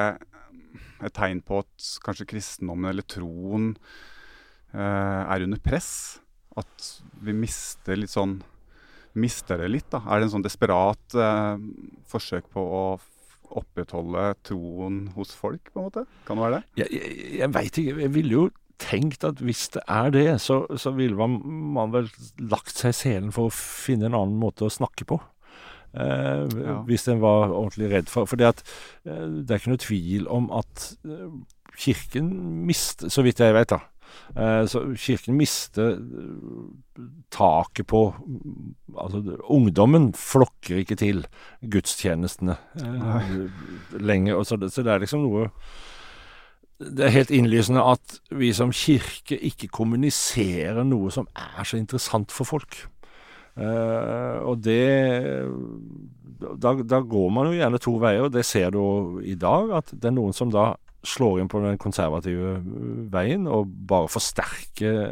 et tegn på at kanskje kristendommen eller troen uh, er under press? At vi mister litt sånn mister det litt da? Er det en sånn desperat eh, forsøk på å opprettholde troen hos folk, på en måte? Kan det være det? Jeg, jeg, jeg vet ikke. Jeg ville jo tenkt at hvis det er det, så, så ville man, man vel lagt seg i selen for å finne en annen måte å snakke på. Eh, ja. Hvis den var ordentlig redd for. For det, at, eh, det er ikke noe tvil om at eh, kirken mister, så vidt jeg vet da, eh, så kirken mister taket på, altså ungdommen flokker ikke til gudstjenestene eh, lenger, og så, så det er liksom noe, det er helt innlysende at vi som kirke ikke kommuniserer noe som er så interessant for folk. Uh, og det da, da går man jo gjerne to veier, og det ser du i dag, at det er noen som da slår inn på den konservative veien og bare forsterker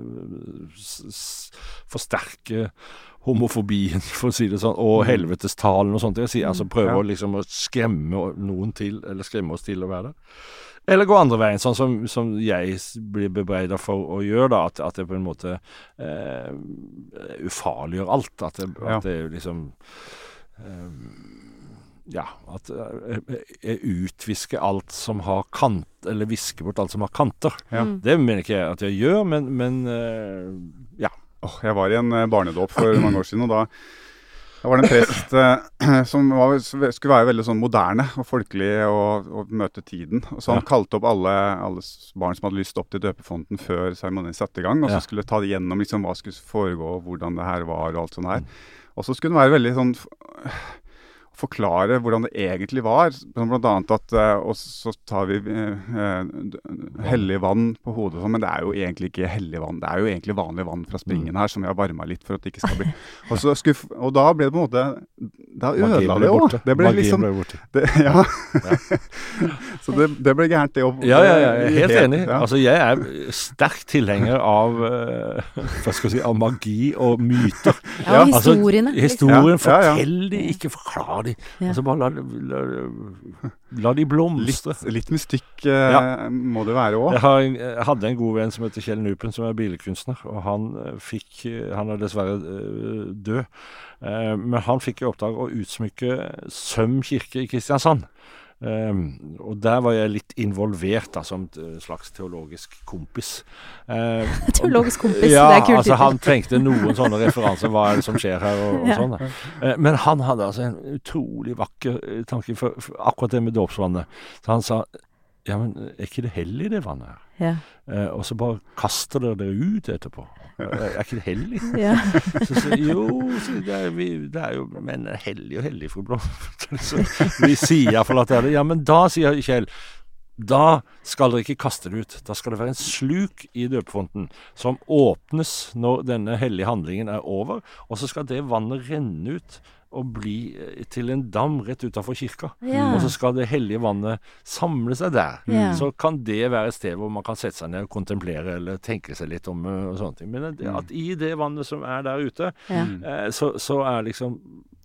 forsterker homofobien, for å si det sånn, og helvetestalen og sånt. Jeg sier, altså prøver ja. liksom å skremme noen til, eller skremme oss til å være der. Eller gå andre veien, sånn som, som jeg blir bebreidet for å gjøre, da, at, at det på en måte eh, ufarliggjør alt. At det, ja. at det liksom eh, ja, at jeg utvisker alt som har kant, eller visker bort alt som har kanter. Ja. Det mener ikke jeg at jeg gjør, men, men uh, ja. Oh, jeg var i en barnedåp for mange år siden, og da, da var det en prest uh, som var, skulle være veldig sånn moderne og folkelig og, og møte tiden. Så han ja. kalte opp alle, alle barn som hadde lyst opp til døpefonten før seremonien satte i gang, og så ja. skulle ta det gjennom liksom, hva skulle foregå, hvordan det her var og alt sånt her. Og så skulle det være veldig sånn forklare hvordan det egentlig var, blant annet at, og så tar vi eh, hellig vann på hodet, men det er jo egentlig ikke hellig vann, det er jo egentlig vanlig vann fra springen her, som jeg har varmet litt for at det ikke skal bli. Og, så skulle, og da ble det på en måte, da ødela det også. Det ble liksom, det, ja. ja. Så det, det ble gærent det å... Ja, ja, ja, jeg er helt, helt enig. Ja. Altså, jeg er sterk tilhenger av, uh, hva skal jeg si, av magi og myter. Ja, og historiene. Altså, historien, fortell de, ikke forklar de. Ja. Altså bare la, la, la de blomstre. Litt, litt mystikk eh, ja. må det være også. Jeg, har, jeg hadde en god venn som heter Kjell Nupen, som er billedkunstner, og han fikk, han er dessverre uh, død, uh, men han fikk i oppdrag å utsmykke Søm kirke i Kristiansand. Um, og der var jeg litt involvert da, som et uh, slags teologisk kompis. Uh, teologisk kompis, ja, det er kult. Altså, han trengte noen sånne referanser, hva er det som skjer her og, og ja. sånn. Uh, men han hadde altså en utrolig vakker tanke for, for akkurat det med dåpsvannet. Så han sa, ja, men er ikke det hellig det vannet her? Ja. Uh, og så bare kaster dere det ut etterpå. Uh, er ikke det hellig? Ja. Så sier jo, så det, er, vi, det er jo, men hellig og hellig, fru Blom. Så vi sier i hvert fall at det er det. Ja, men da sier Kjell, da skal dere ikke kaste det ut. Da skal det være en sluk i døpefonten som åpnes når denne hellige handlingen er over, og så skal det vannet renne ut og bli til en dam rett utenfor kirka. Ja. Og så skal det hellige vannet samle seg der. Ja. Så kan det være et sted hvor man kan sette seg ned og kontemplere eller tenke seg litt om uh, og sånne ting. Men at, at i det vannet som er der ute, Ja. eh, så, så er liksom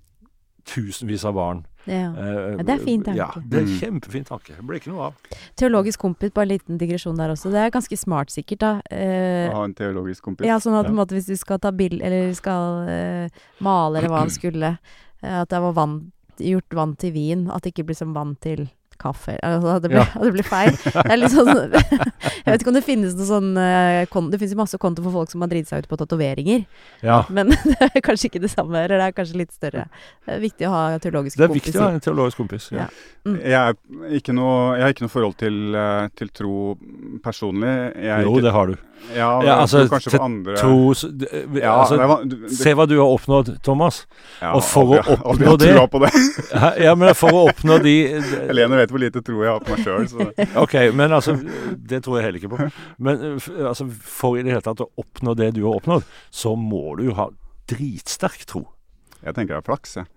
tusenvis av barn. Ja. Eh, Ja, det er fint tanke. Ja, det er kjempefint tanke. Det blir ikke noe av. Teologisk kompis, bare en liten digresjon der også. Det er ganske smart sikkert da. Eh, Å ha en teologisk kompis. ja, sånn at på Ja. en måte, hvis du skal ta bild, eller skal eh, male, eller hva han skulle, eh, at det var vann, gjort vann til vin, at det ikke blir som vann til kaffe, altså at det blir, Ja. at det blir feil. Det er litt sånn, jeg vet ikke om det finnes noe sånn, eh, kon- det finnes jo masse konto for folk som har dritt seg ut på tatoveringer, Ja. men det er kanskje ikke det samme, eller det er kanskje litt større. Det er viktig å ha teologiske Det er kompiser. viktig å ha en teologisk kompis. Ja. Ja. Mm. Jeg, er ikke noe, jeg har ikke noe forhold til, eh, til tro personlig. Jeg er Jo, ikke, det har du. Ja, Ja, jeg altså, tror kanskje til for andre Tro, s- d- eh, ja, altså, det var, du, det, se hva du har oppnådd, Thomas. ja, og for å aldri- oppnå aldri hatt det- trua på det. Hæ? Ja, men for å oppnå de Helene vet hvor lite tro jeg har på meg sjøl, så Ok, men altså, det tror jeg heller ikke på. Men uh, f- altså, for i det hele tatt å oppnå det du har oppnådd, så må du jo ha dritsterk tro. jeg tenker det er flaks, jeg.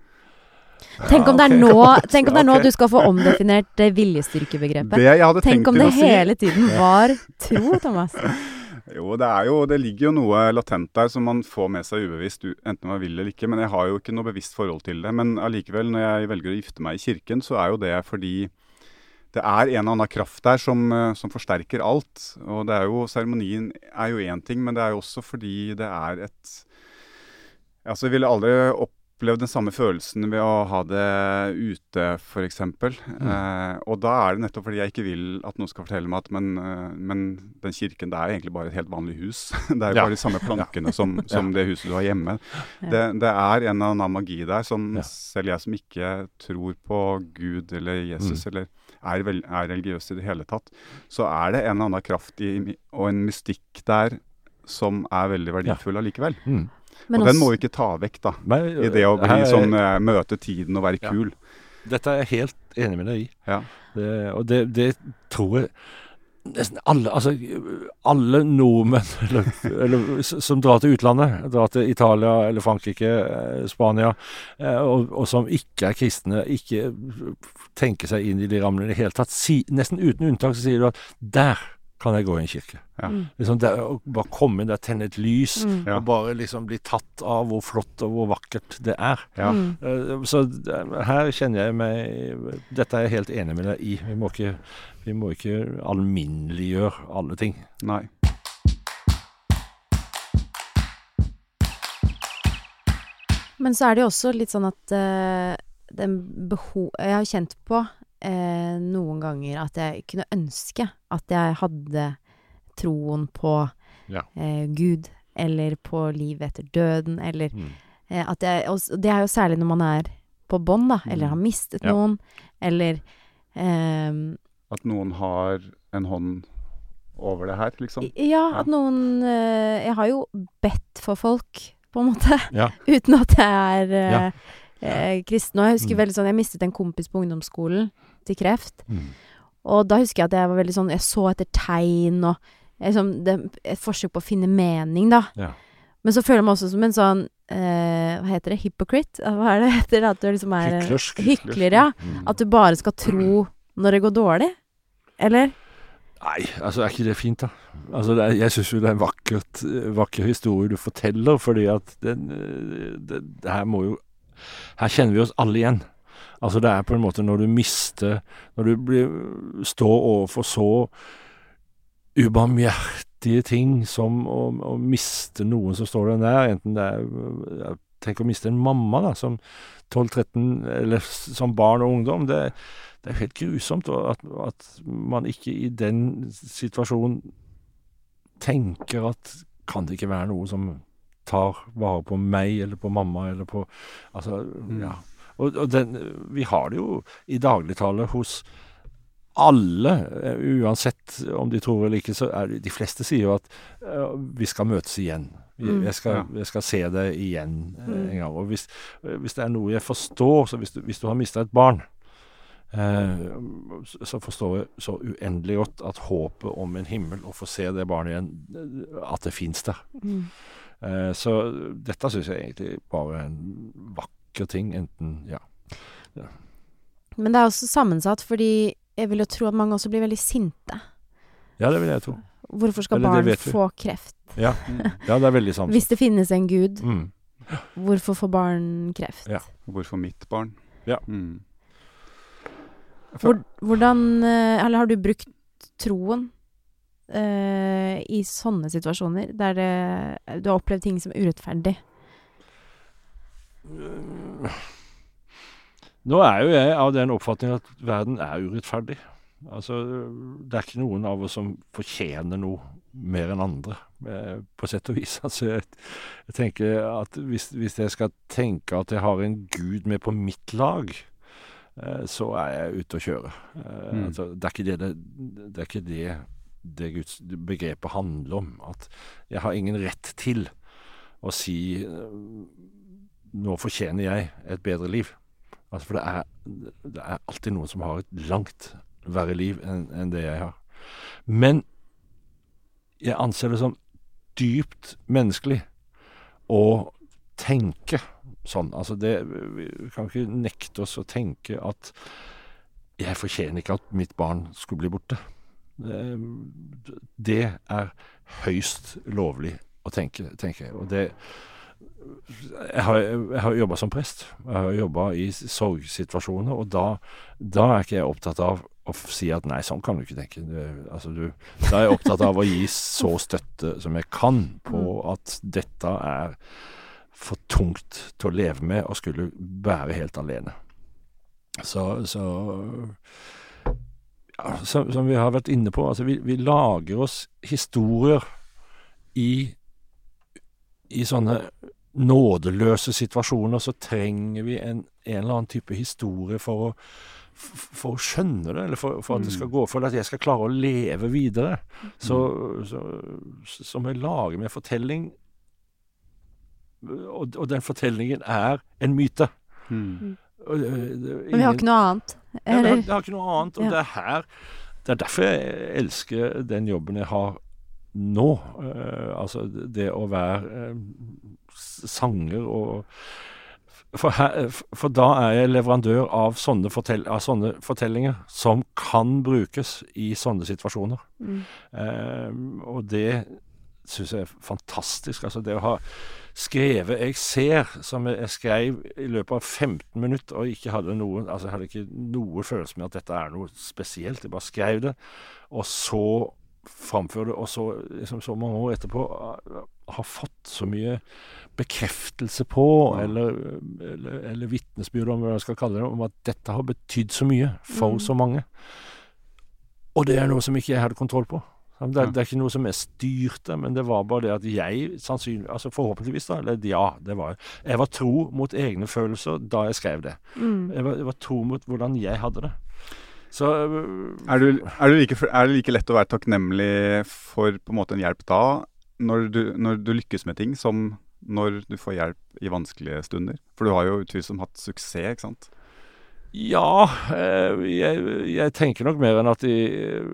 Tenk om det er ok. nå, tenk om det er nå Ok. du skal få omdefinert det viljestyrkebegrepet. Det jeg hadde Tenk tenkt om til det å si hele tiden var tro, Thomas. Jo, det er jo, det ligger jo noe latent der som man får med seg ubevisst, u- enten man vil eller ikke. Men jeg har jo ikke noe bevisst forhold til det. Men allikevel, når jeg velger å gifte meg i kirken, så er jo det fordi det er en eller annen kraft der som, eh, som forsterker alt. Og det er jo, seremonien er jo én ting, men det er jo også fordi det er et Altså, jeg ville aldri opplevd den samme følelsen ved å ha det ute, f.eks. Mm. Eh, og da er det nettopp fordi jeg ikke vil at noen skal fortelle meg at men, eh, men den kirken, det er egentlig bare et helt vanlig hus. Det er jo Ja. bare de samme plankene som, som det huset du har hjemme. Ja. Det, det er en eller annen magi der som Ja. selv jeg som ikke tror på Gud eller Jesus, Mm. eller er, vel, er religiøs i det hele tatt, så er det en eller annen kraft i, og en mystikk der som er veldig verdifull allikevel. Mm. Men og den også- må vi ikke ta vekk, da. Men, I det å bli her er- sånn eh, møte tiden og være Ja. kul. Dette er jeg helt enig med deg i. Ja. Det, og det, det tror jeg nesten alle, altså alle nordmenn eller, eller, s- som drar til utlandet, drar til Italia eller Frankrike, eh, Spania, eh, og, og som ikke er kristne, ikke tenker seg inn i de rammene i det hele tatt, si, nesten uten unntak så sier du at der kan jeg gå i en kirke. Ja. Mm. Liksom der, og bare komme inn der, tenne et lys, Mm. Ja. og bare liksom bli tatt av hvor flott og hvor vakkert det er. Ja. Mm. Eh, Så det- her kjenner jeg meg Dette er jeg helt enig med deg i. Vi må ikke, vi må ikke alminneliggjøre alle ting. Nei. Men så er det jo også litt sånn at eh, den beho jeg har kjent på eh, noen ganger at jeg kunne ønske at jeg hadde troen på Ja. eh, Gud, eller på livet etter døden, eller Mm. eh, at jeg, og s- det er jo særlig når man er på bånd, da, eller Mm. har mistet Ja. noen, eller ehm, At noen har en hånd over det her, liksom. ja, Ja. at noen eh, Jeg har jo bedt for folk, på en måte, Ja. uten at jeg er eh, Ja. eh, kristen. Og jeg husker Mm. veldig sånn Jeg mistet en kompis på ungdomsskolen til kreft. Mm. Og da husker jeg at jeg var veldig sånn Jeg så etter tegn og jeg, liksom, det, et forsøk på å finne mening, da. Ja. Men så føler jeg meg også som en sånn eh, Hva heter det? Hypocrite? Hva er det heter? At du liksom er Hyklersk. Hykler, ja. Mm. At du bare skal tro når det går dårlig. Eller? Nei, altså er ikke det fint, da? Altså, det er, jeg syns jo det er en vakkert, vakker historie du forteller, fordi at den, eh, det, det her må jo Her kjenner vi oss alle igjen. Altså, det er på en måte når du mister Når du blir, står overfor så ubarmhjertige ting som å, å miste noen som står deg nær, enten det er jeg tenker å miste en mamma da, som tolv tretten, eller s- som barn og ungdom, det, det er helt grusomt og at, at man ikke i den situasjonen tenker at kan det ikke være noe som tar vare på meg eller på mamma eller på altså, ja. Og, og den, vi har det jo i dagligtale hos alle, eh, uansett om de tror eller ikke, så er det, de fleste sier jo at eh, vi skal møtes igjen. Vi, Mm. jeg, skal, Ja. jeg skal se deg igjen eh, Mm. en gang. Og hvis, eh, hvis det er noe jeg forstår, så hvis du, hvis du har mistet et barn, Eh, så forstår jeg så uendelig godt at håpet om en himmel, og få se det barnet igjen, at det finnes der. Mm. Eh, så dette synes jeg egentlig bare er en vakker ting, enten, ja. ja. Men det er også sammensatt, fordi jeg vil jo tro at mange også blir veldig sinte. Ja, det vil jeg tro. Hvorfor skal Eller, barn få kreft? Ja. ja, det er veldig sammensatt. Hvis det finnes en Gud, Mm. hvorfor får barn kreft? Ja. Hvorfor mitt barn? Ja. Mm. Hvor, hvordan, eh, eller har du brukt troen eh, i sånne situasjoner, der det, du har opplevd ting som er urettferdig? Nå er jo jeg av den oppfatningen at verden er urettferdig. Altså, det er ikke noen av oss som fortjener noe mer enn andre, eh, på sett og vis. Altså, jeg, jeg tenker at hvis, hvis jeg skal tenke at jeg har en Gud med på mitt lag, eh, så er jeg ute å kjøre. Eh, Mm. altså, det er ikke det, det, det, er ikke det, det Guds begrepet handler om. At jeg har ingen rett til å si eh, nå fortjener jeg et bedre liv. Altså, for det er, det er alltid noen som har et langt verre liv enn, enn det jeg har. Men jeg anser det som dypt menneskelig å tenke sånn. Altså det, vi kan ikke nekte oss å tenke at jeg fortjener ikke at mitt barn skulle bli borte. Det, det er høyst lovlig å tenke, tenker jeg. Og det Jeg har, jeg har jobbet som prest. Jeg har jobbet i sorgsituasjoner, og da, da er ikke jeg opptatt av å si at nei, sånn kan du ikke tenke. Det, altså du, da er jeg opptatt av å gi så støtte som jeg kan på at dette er for tungt til å leve med og skulle bære helt alene. Så, så ja, som, som vi har vært inne på, altså vi, vi lager oss historier i i sånne nådeløse situasjoner, så trenger vi en, en eller annen type historie for å, for å skjønne det, eller for, for at det skal gå, for at jeg skal klare å leve videre. Så, så, så må jeg lage meg fortelling, og, og den fortellingen er en myte. Mm. Og, det, det, Men vi har ikke noe annet. Ja, det, har, Eller? det har ikke noe annet, og Ja. det er her, det er derfor jeg elsker den jobben jeg har nå, uh, altså det å være uh, sanger og for, her, for da er jeg leverandør av sånne, fortell, av sånne fortellinger som kan brukes i sånne situasjoner. Mm. Uh, og det synes jeg er fantastisk. Altså det å ha skrevet Jeg ser, som jeg skrev i løpet av femten minutter, og ikke hadde noen, altså jeg hadde ikke noe følelse med at dette er noe spesielt. Jeg bare skrev det, og så framføre det, og så, liksom, så mange år etterpå har fått så mye bekreftelse på, ja. eller, eller, eller vittnesbyrd, om hva jeg skal kalle det, om at dette har betydd så mye for mm. så mange. Og det er noe som ikke jeg hadde kontroll på. Det er, ja. det er ikke noe som jeg styrte, men det var bare det at jeg, sannsynlig, altså forhåpentligvis da, eller ja, det var jeg var tro mot egne følelser da jeg skrev det. Mm. Jeg, var, jeg var tro mot hvordan jeg hadde det. Så, er, du, er, du like, er det like lett å være takknemlig for på en måte en hjelp da, når du, når du lykkes med ting, som når du får hjelp i vanskelige stunder? For du har jo utvilsomt hatt suksess, ikke sant? Ja, jeg, jeg tenker nok mer enn at de,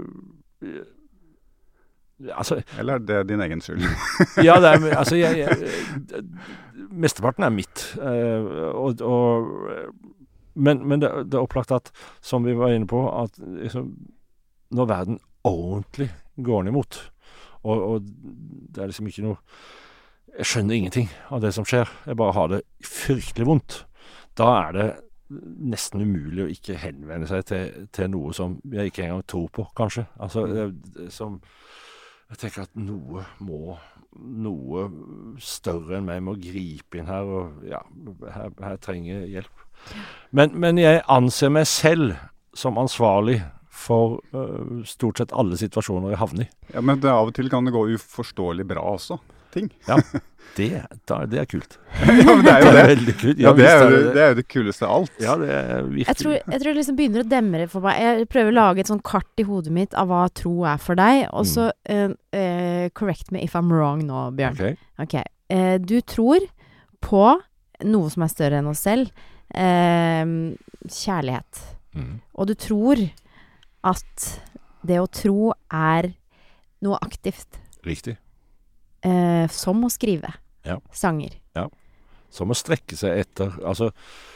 altså, eller er det din egen skyld? Ja, det er, altså jeg, jeg, mesteparten er mitt, og, og Men, men det, det er opplagt at, som vi var inne på, at liksom, når verden ordentlig går ned imot, og, og det er liksom ikke noe Jeg skjønner ingenting av det som skjer. Jeg bare har det fryktelig vondt. Da er det nesten umulig å ikke henvende seg til, til noe som jeg ikke engang tror på, kanskje. Altså, det, som Jeg tenker at noe må Noe større enn meg må gripe inn her, og ja, her, her trenger jeg hjelp. Men, men jeg anser meg selv som ansvarlig for uh, stort sett alle situasjoner jeg havner i. Ja, men det, av og til kan det gå uforståelig bra også, ting. Ja, det, da, det er kult. Ja, men det er jo det. Det er veldig kult. Ja, ja, det, er jo, er det. det er jo det kuleste av alt. Ja, det er virkelig. Jeg tror, jeg tror det liksom begynner å demre for meg. Jeg prøver å lage et sånn kart i hodet mitt av hva tro er for deg, og så uh, uh, correct me if I'm wrong nå, Bjørn. Okay. Ok. Uh, du tror på noe som er større enn oss selv. Uh, kjærlighet. Mm. Og du tror at det å tro er noe aktivt. Riktig. Eh, som å skrive ja. sanger. Ja. Som å strekke seg etter, altså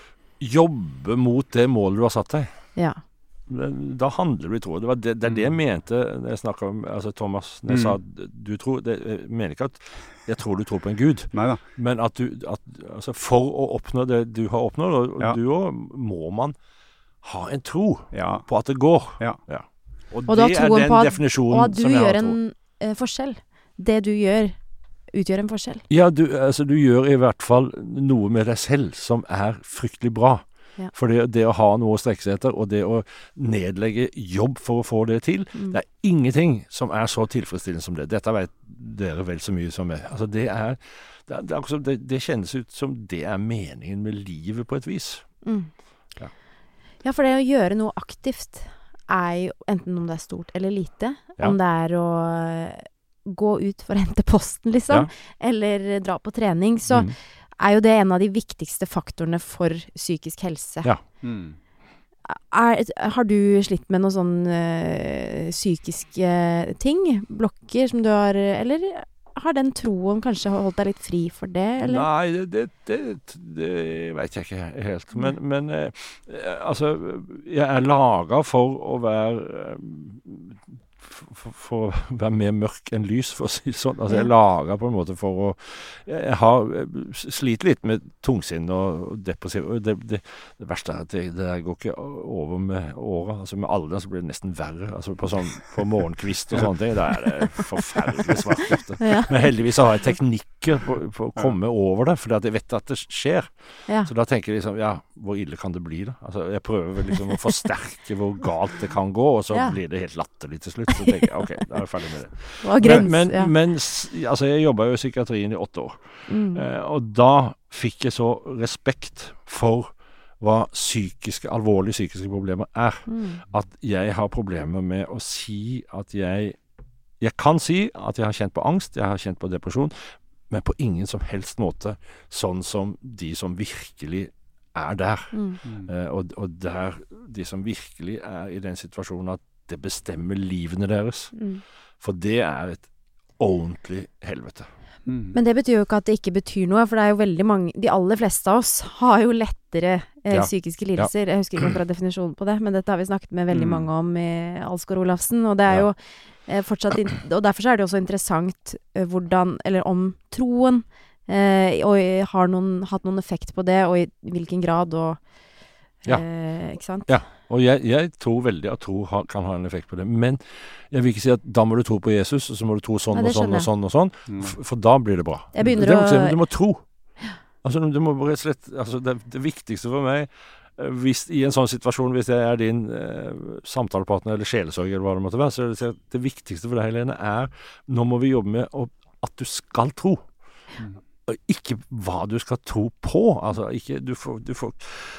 jobbe mot det målet du har satt deg. Ja. Da handler du i tro. Det var det, det er det jeg mente når jeg snakket om, altså Thomas, når jeg mm. sa at du tror, det, jeg mener ikke at jeg tror du tror på en Gud, Neida. Men at du, at, altså for å oppnå det du har oppnådd, og ja. du også, må man ha en tro ja. på at det går. Ja. Ja. Og, og det er den at, definisjonen og at du som jeg har gjør en uh, forskjell. Det du gjør, utgjør en forskjell. Ja, du, altså, du gjør i hvert fall noe med deg selv som er fryktelig bra. Ja. For det, det å ha noe å strekke seg etter, og det å nedlegge jobb for å få det til, mm. det er ingenting som er så tilfredsstillende som det. Dette vet dere vel så mye som meg. Altså det er, det, er, det, er også, det, det kjennes ut som det er meningen med livet på et vis. Mm. Ja. ja, for det å gjøre noe aktivt er jo, enten om det er stort eller lite, ja. om det er å gå ut for å hente posten, liksom, ja. eller dra på trening, så mm. er jo det en av de viktigste faktorene for psykisk helse. Ja. Mm. Er, har du slitt med noen sånne øh, psykiske ting? Blokker som du har, eller har den troen kanskje holdt deg litt fri for det? Eller? Nei, det, det, det, det vet jeg ikke helt. Men, mm. men eh, altså, jeg er laget for å være eh, For, for å være mer mørk enn lys, for å si det sånn. Altså, jeg lager på en måte for å Jeg har slitt litt med tungsinn og depressiv. Det, det, det verste er at det, det går ikke over med året. Altså, med alderen så blir det nesten verre. Altså, på, sånn, på morgenkvist og sånne ting, da er det forferdelig svart ofte. Ja. Men heldigvis har jeg teknikker på, på å komme over det, for jeg vet at det skjer. Ja. Så da tenker jeg liksom, ja, hvor ille kan det bli da? Altså, jeg prøver vel liksom å forsterke hvor galt det kan gå, og så ja. blir det helt latterlig til slutt. Så tenker jeg, ok, da er jeg ferdig med det. det grens, men men, ja. men altså, jeg jobbet jo i psykiatrien i åtte år. Mm. Eh, og da fikk jeg så respekt for hva psykiske, alvorlige psykiske problemer er. Mm. At jeg har problemer med å si at jeg Jeg kan si at jeg har kjent på angst, jeg har kjent på depresjon, men på ingen som helst måte sånn som de som virkelig er der. Mm. Eh, og, og der de som virkelig er i den situasjonen at det bestemmer livene deres. Mm. For det er et ordentlig helvete. Mm. Men det betyr jo ikke at det ikke betyr noe, for det er jo veldig mange, de aller fleste av oss har jo lettere eh, ja. psykiske lidelser. Ja. Jeg husker ikke akkurat definisjonen på det, men dette har vi snakket med veldig mm. mange om i Alsgaard Olafsen, og det er ja. jo eh, fortsatt, in- og derfor så er det også interessant eh, hvordan, eller om troen, eh, og har noen, hatt noen effekt på det, og i hvilken grad, og Ja. Eh, ikke sant? Ja, og jeg, jeg tror veldig at tro ha, kan ha en effekt på det. Men jeg vil ikke si at da må du tro på Jesus, og så må du tro sånn ja, og sånn og sånn og sånn, mm. for, for da blir det bra. Jeg begynner det, å... det, du må tro. Altså, du må bare slett, altså det, det viktigste for meg, hvis, i en sånn situasjon, hvis jeg er din eh, samtalepartner eller sjelesørg, eller hva det måtte være, så er det, det viktigste for deg, Helene, er, nå må vi jobbe med å, at du skal tro. Mm. Ikke hva du skal tro på. Altså, ikke, du får, du får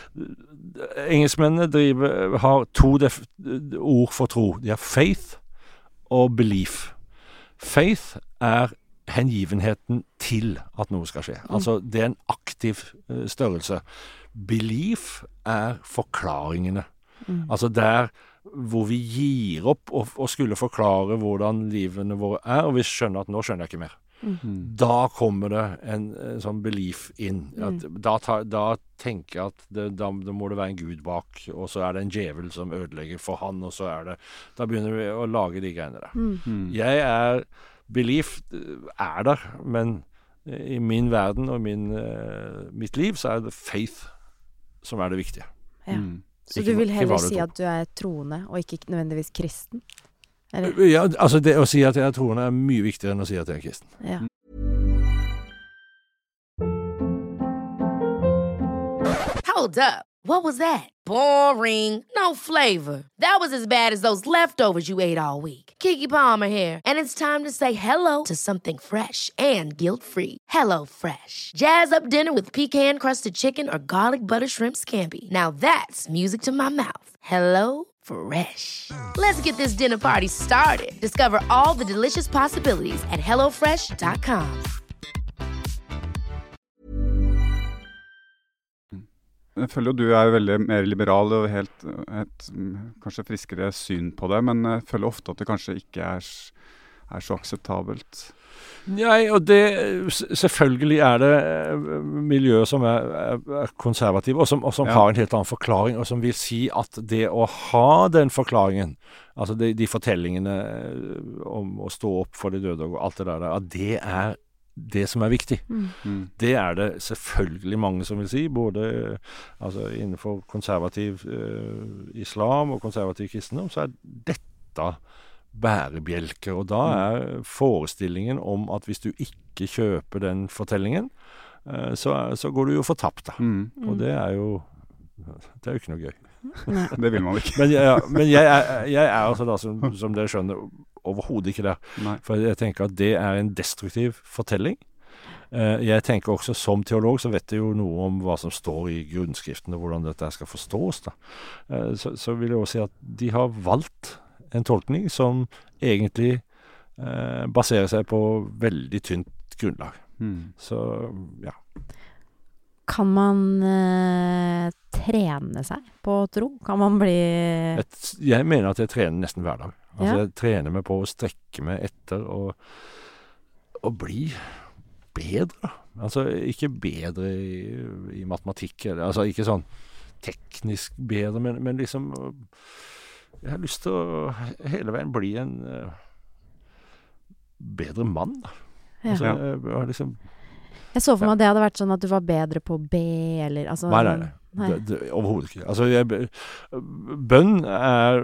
engelskmennene driver, har to def, ord for tro. De har faith og belief. Faith er hengivenheten til at noe skal skje. Altså, det er en aktiv uh, størrelse. Belief er forklaringene. Mm. Altså, der hvor vi gir opp og, og skulle forklare hvordan livene våre er, og vi skjønner at nå skjønner jeg ikke mer. Mm. Da kommer det en, en sånn belief inn. At, mm. da, ta, da tenker jeg at det, da, da må det være en Gud bak, og så er det en djevel som ødelegger for han, og så er det da begynner vi å lage de greiene der. Mm. Jeg er belief er der, men i min verden og min, uh, mitt liv så er det faith som er det viktige. Ja. Mm. Så ikke, du vil heller si at du er troende og ikke nødvendigvis kristen? Eller? Ja, altså det å si at jeg er troende er mye viktigere enn å si at jeg er kristen. Ja. Hold up. What was that? Boring. No flavor. That was as bad as those leftovers you ate all week. Keke Palmer here, and it's time to say hello to something fresh and guilt-free. Hello Fresh. Jazz up dinner with pecan-crusted chicken or garlic butter shrimp scampi. Now that's music to my mouth. Hello Fresh. Let's get this dinner party started. Discover all the delicious possibilities at hello fresh dot com. jeg føler jo du er veldig mer liberal og helt et kanskje friskere syn på det, men jeg føler ofte at det kanskje ikke er, er så akseptabelt. Nei, og det, selvfølgelig er det miljøer som er, er konservative, og som, og som ja. har en helt annen forklaring, og som vil si at det å ha den forklaringen, altså de, de fortellingene om å stå opp for de døde og alt det der, at det er det som er viktig. Mm. Mm. Det er det selvfølgelig mange som vil si, både altså, innenfor konservativ uh, islam og konservativ kristendom, så er dette bærebjelker, og da er forestillingen om at hvis du ikke kjøper den fortellingen, uh, så, så går du jo fortapt da. Mm. Og det er jo det er jo ikke noe gøy. Det vil man ikke. Men, jeg, men jeg, er, jeg er altså da, som, som dere skjønner, overhodet ikke der. Nei. For jeg tenker at det er en destruktiv fortelling. Uh, jeg tenker også, som teolog, så vet jeg jo noe om hva som står i grunnskriften, og hvordan dette skal forstås da. Uh, så, så vil jeg også si at de har valgt en tolkning som egentlig eh, baserer seg på veldig tynt grunnlag. Mm. Så, ja. Kan man eh, trene seg på tro? Kan man bli... Et, jeg mener at jeg trener nesten hver dag. Altså, ja. Jeg trener meg på å strekke meg etter og, og bli bedre. Altså, ikke bedre i, i matematikk, eller, altså ikke sånn teknisk bedre, men, men liksom... Jeg har lyst til å hele veien bli en uh, bedre mann. Ja. Altså, jeg, liksom, jeg så for meg ja. at det hadde vært sånn at du var bedre på B, eller altså, Nei, nei, nei. nei. Det, det, overhodet ikke. Altså, jeg, bønn er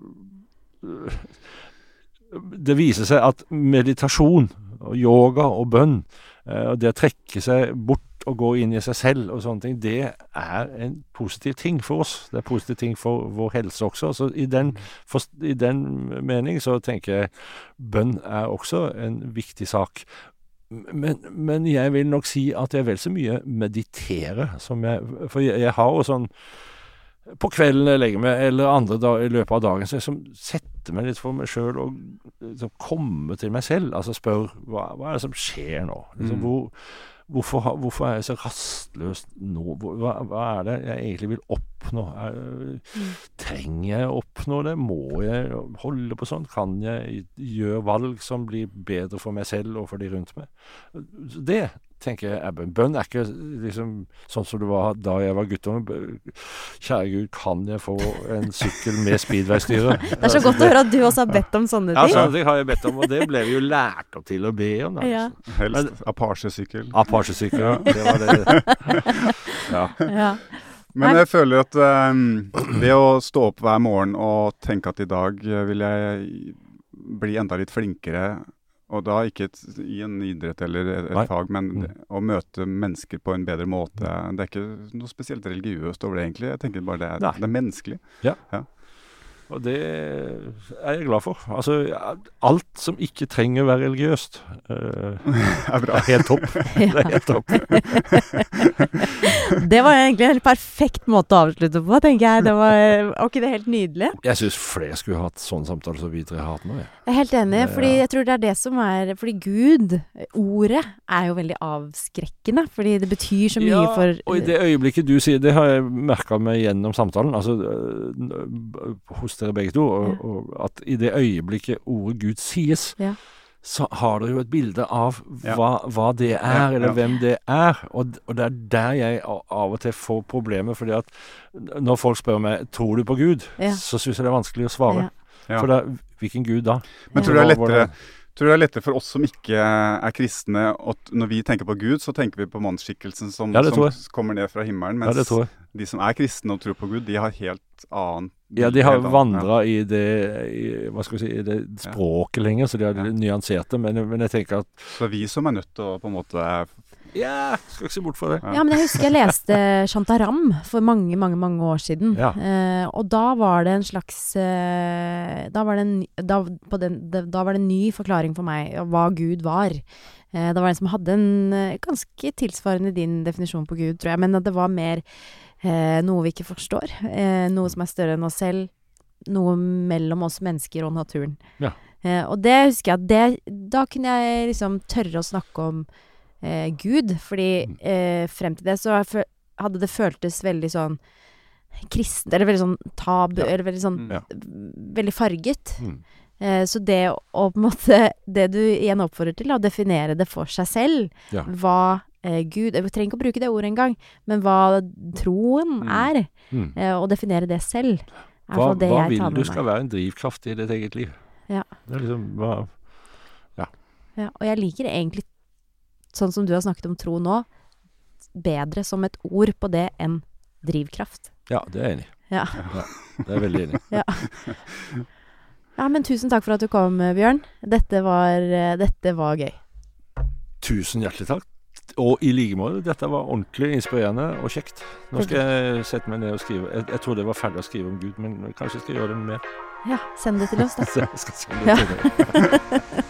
det viser seg at meditasjon og yoga og bønn, uh, og det å trekke seg bort å gå inn i seg selv og sånne ting, det er en positiv ting for oss. Det er positiv ting for vår helse også. Så i den, for, i den mening så tenker jeg bønn er også en viktig sak. Men, men jeg vil nok si at jeg vel så mye mediterer som jeg, for jeg, jeg har jo sånn på kvelden jeg legger meg, eller andre dag, i løpet av dagen, så jeg som setter meg litt for meg selv og liksom, kommer til meg selv, altså spør, hva, hva er det som skjer nå? Liksom, hvor Hvorfor, hvorfor er jeg så rastløs nå? Hva, hva er det jeg egentlig vil oppnå? Er, mm. Trenger jeg å oppnå det? Må jeg holde på sånn? Kan jeg gjøre valg som blir bedre for meg selv og for de rundt meg? Det tenker jeg er bønn. Bønn er ikke liksom sånn som det var da jeg var guttunge. Kjære Gud, kan jeg få en sykkel med speedway-styre? Det er så godt å høre at du også har bedt om sånne ting. Ja, sånne ting har jeg bedt om, og det ble vi jo lært opp til å be om. Da. Ja. Helst Apache-sykkel. Apache-sykkel, ja. Det var det. Ja. Ja. Men jeg føler at um, ved å stå opp hver morgen og tenke at i dag vil jeg bli enda litt flinkere, og da ikke et, i en idrett eller et, et fag, men mm. å møte mennesker på en bedre måte. Det er ikke noe spesielt religiøst over det egentlig. Jeg tenker bare det er, det er menneskelig. Ja. ja. Og det er jeg glad for. Altså, alt som ikke trenger å være religiøst, uh, er bra. Er helt topp. Det er helt topp. Det var egentlig en helt perfekt måte å avslutte på, tenker jeg. Det var, var ikke det helt nydelig? Jeg synes flere skulle hatt sånne samtaler som vi tre har hatt nå. Jeg. jeg er helt enig, fordi jeg tror det er det som er, fordi Gud, ordet, er jo veldig avskrekkende, fordi det betyr så mye ja, for... og i det øyeblikket du sier, det har jeg merket meg gjennom samtalen, altså hos dere begge to, og, ja. og at i det øyeblikket ordet Gud sies, ja. så har dere jo et bilde av hva, hva det er, ja, eller ja. hvem det er, og, og det er der jeg av og til får problemer, fordi at når folk spør meg, tror du på Gud? Ja. Så synes jeg det er vanskelig å svare. Ja. For da, hvilken Gud da? Men tror du det er lettere... Tror du det er lettere for oss som ikke er kristne, at når vi tenker på Gud, så tenker vi på mannsskikkelsen som, ja, som kommer ned fra himmelen, mens ja, de som er kristne og tror på Gud, de har helt annen... Ja, de har vandret ja. i det, i, hva skal vi si, i det språket ja. lenger, så de har ja. nyansert det, men, men jeg tenker at... Så vi som er nødt til å på en måte... Ja, skal ikke se bort for det. Ja. ja, men jeg husker jeg leste Shantaram for mange, mange, mange år siden. Ja. Eh, og da var det en slags eh, da, var det en, da, på den, da, da var det en ny forklaring for meg av hva Gud var. Eh, det var en som hadde en eh, ganske tilsvarende din definisjon på Gud, tror jeg, men at det var mer eh, noe vi ikke forstår. Eh, noe som er større enn oss selv. Noe mellom oss mennesker og naturen. Ja. Eh, og det husker jeg at det, da kunne jeg liksom tørre å snakke om Eh, Gud, fordi eh, frem til det så hadde det føltes veldig sånn kristent, eller veldig sånn tabu, Ja. eller veldig sånn Ja. veldig farget. Mm. Eh, så det å på en måte, det du igjen oppfordrer til, å definere det for seg selv, Ja. hva eh, Gud, jeg trenger ikke å bruke det ordet engang, men hva troen Mm. er, Mm. eh, og definere det selv, er Hva, for det hva jeg vil tar du med skal meg. være en drivkraft i ditt eget liv? Ja. Det er liksom, hva, Ja, og jeg liker egentlig, sånn som du har snakket om tro nå, bedre som et ord på det enn drivkraft. ja, det er jeg enig i. Ja. Det er jeg veldig enig i. Ja, men tusen takk for at du kom, Bjørn. Dette var, eh, dette var gøy. Tusen hjertelig takk. Og i like måte, dette var ordentlig inspirerende og kjekt. Nå skal jeg sette meg ned og skrive. Jeg, jeg tror det var ferdig å skrive om Gud, men kanskje jeg skal gjøre det mer. Ja, send det til oss da. Så jeg skal sende det Ja. til deg.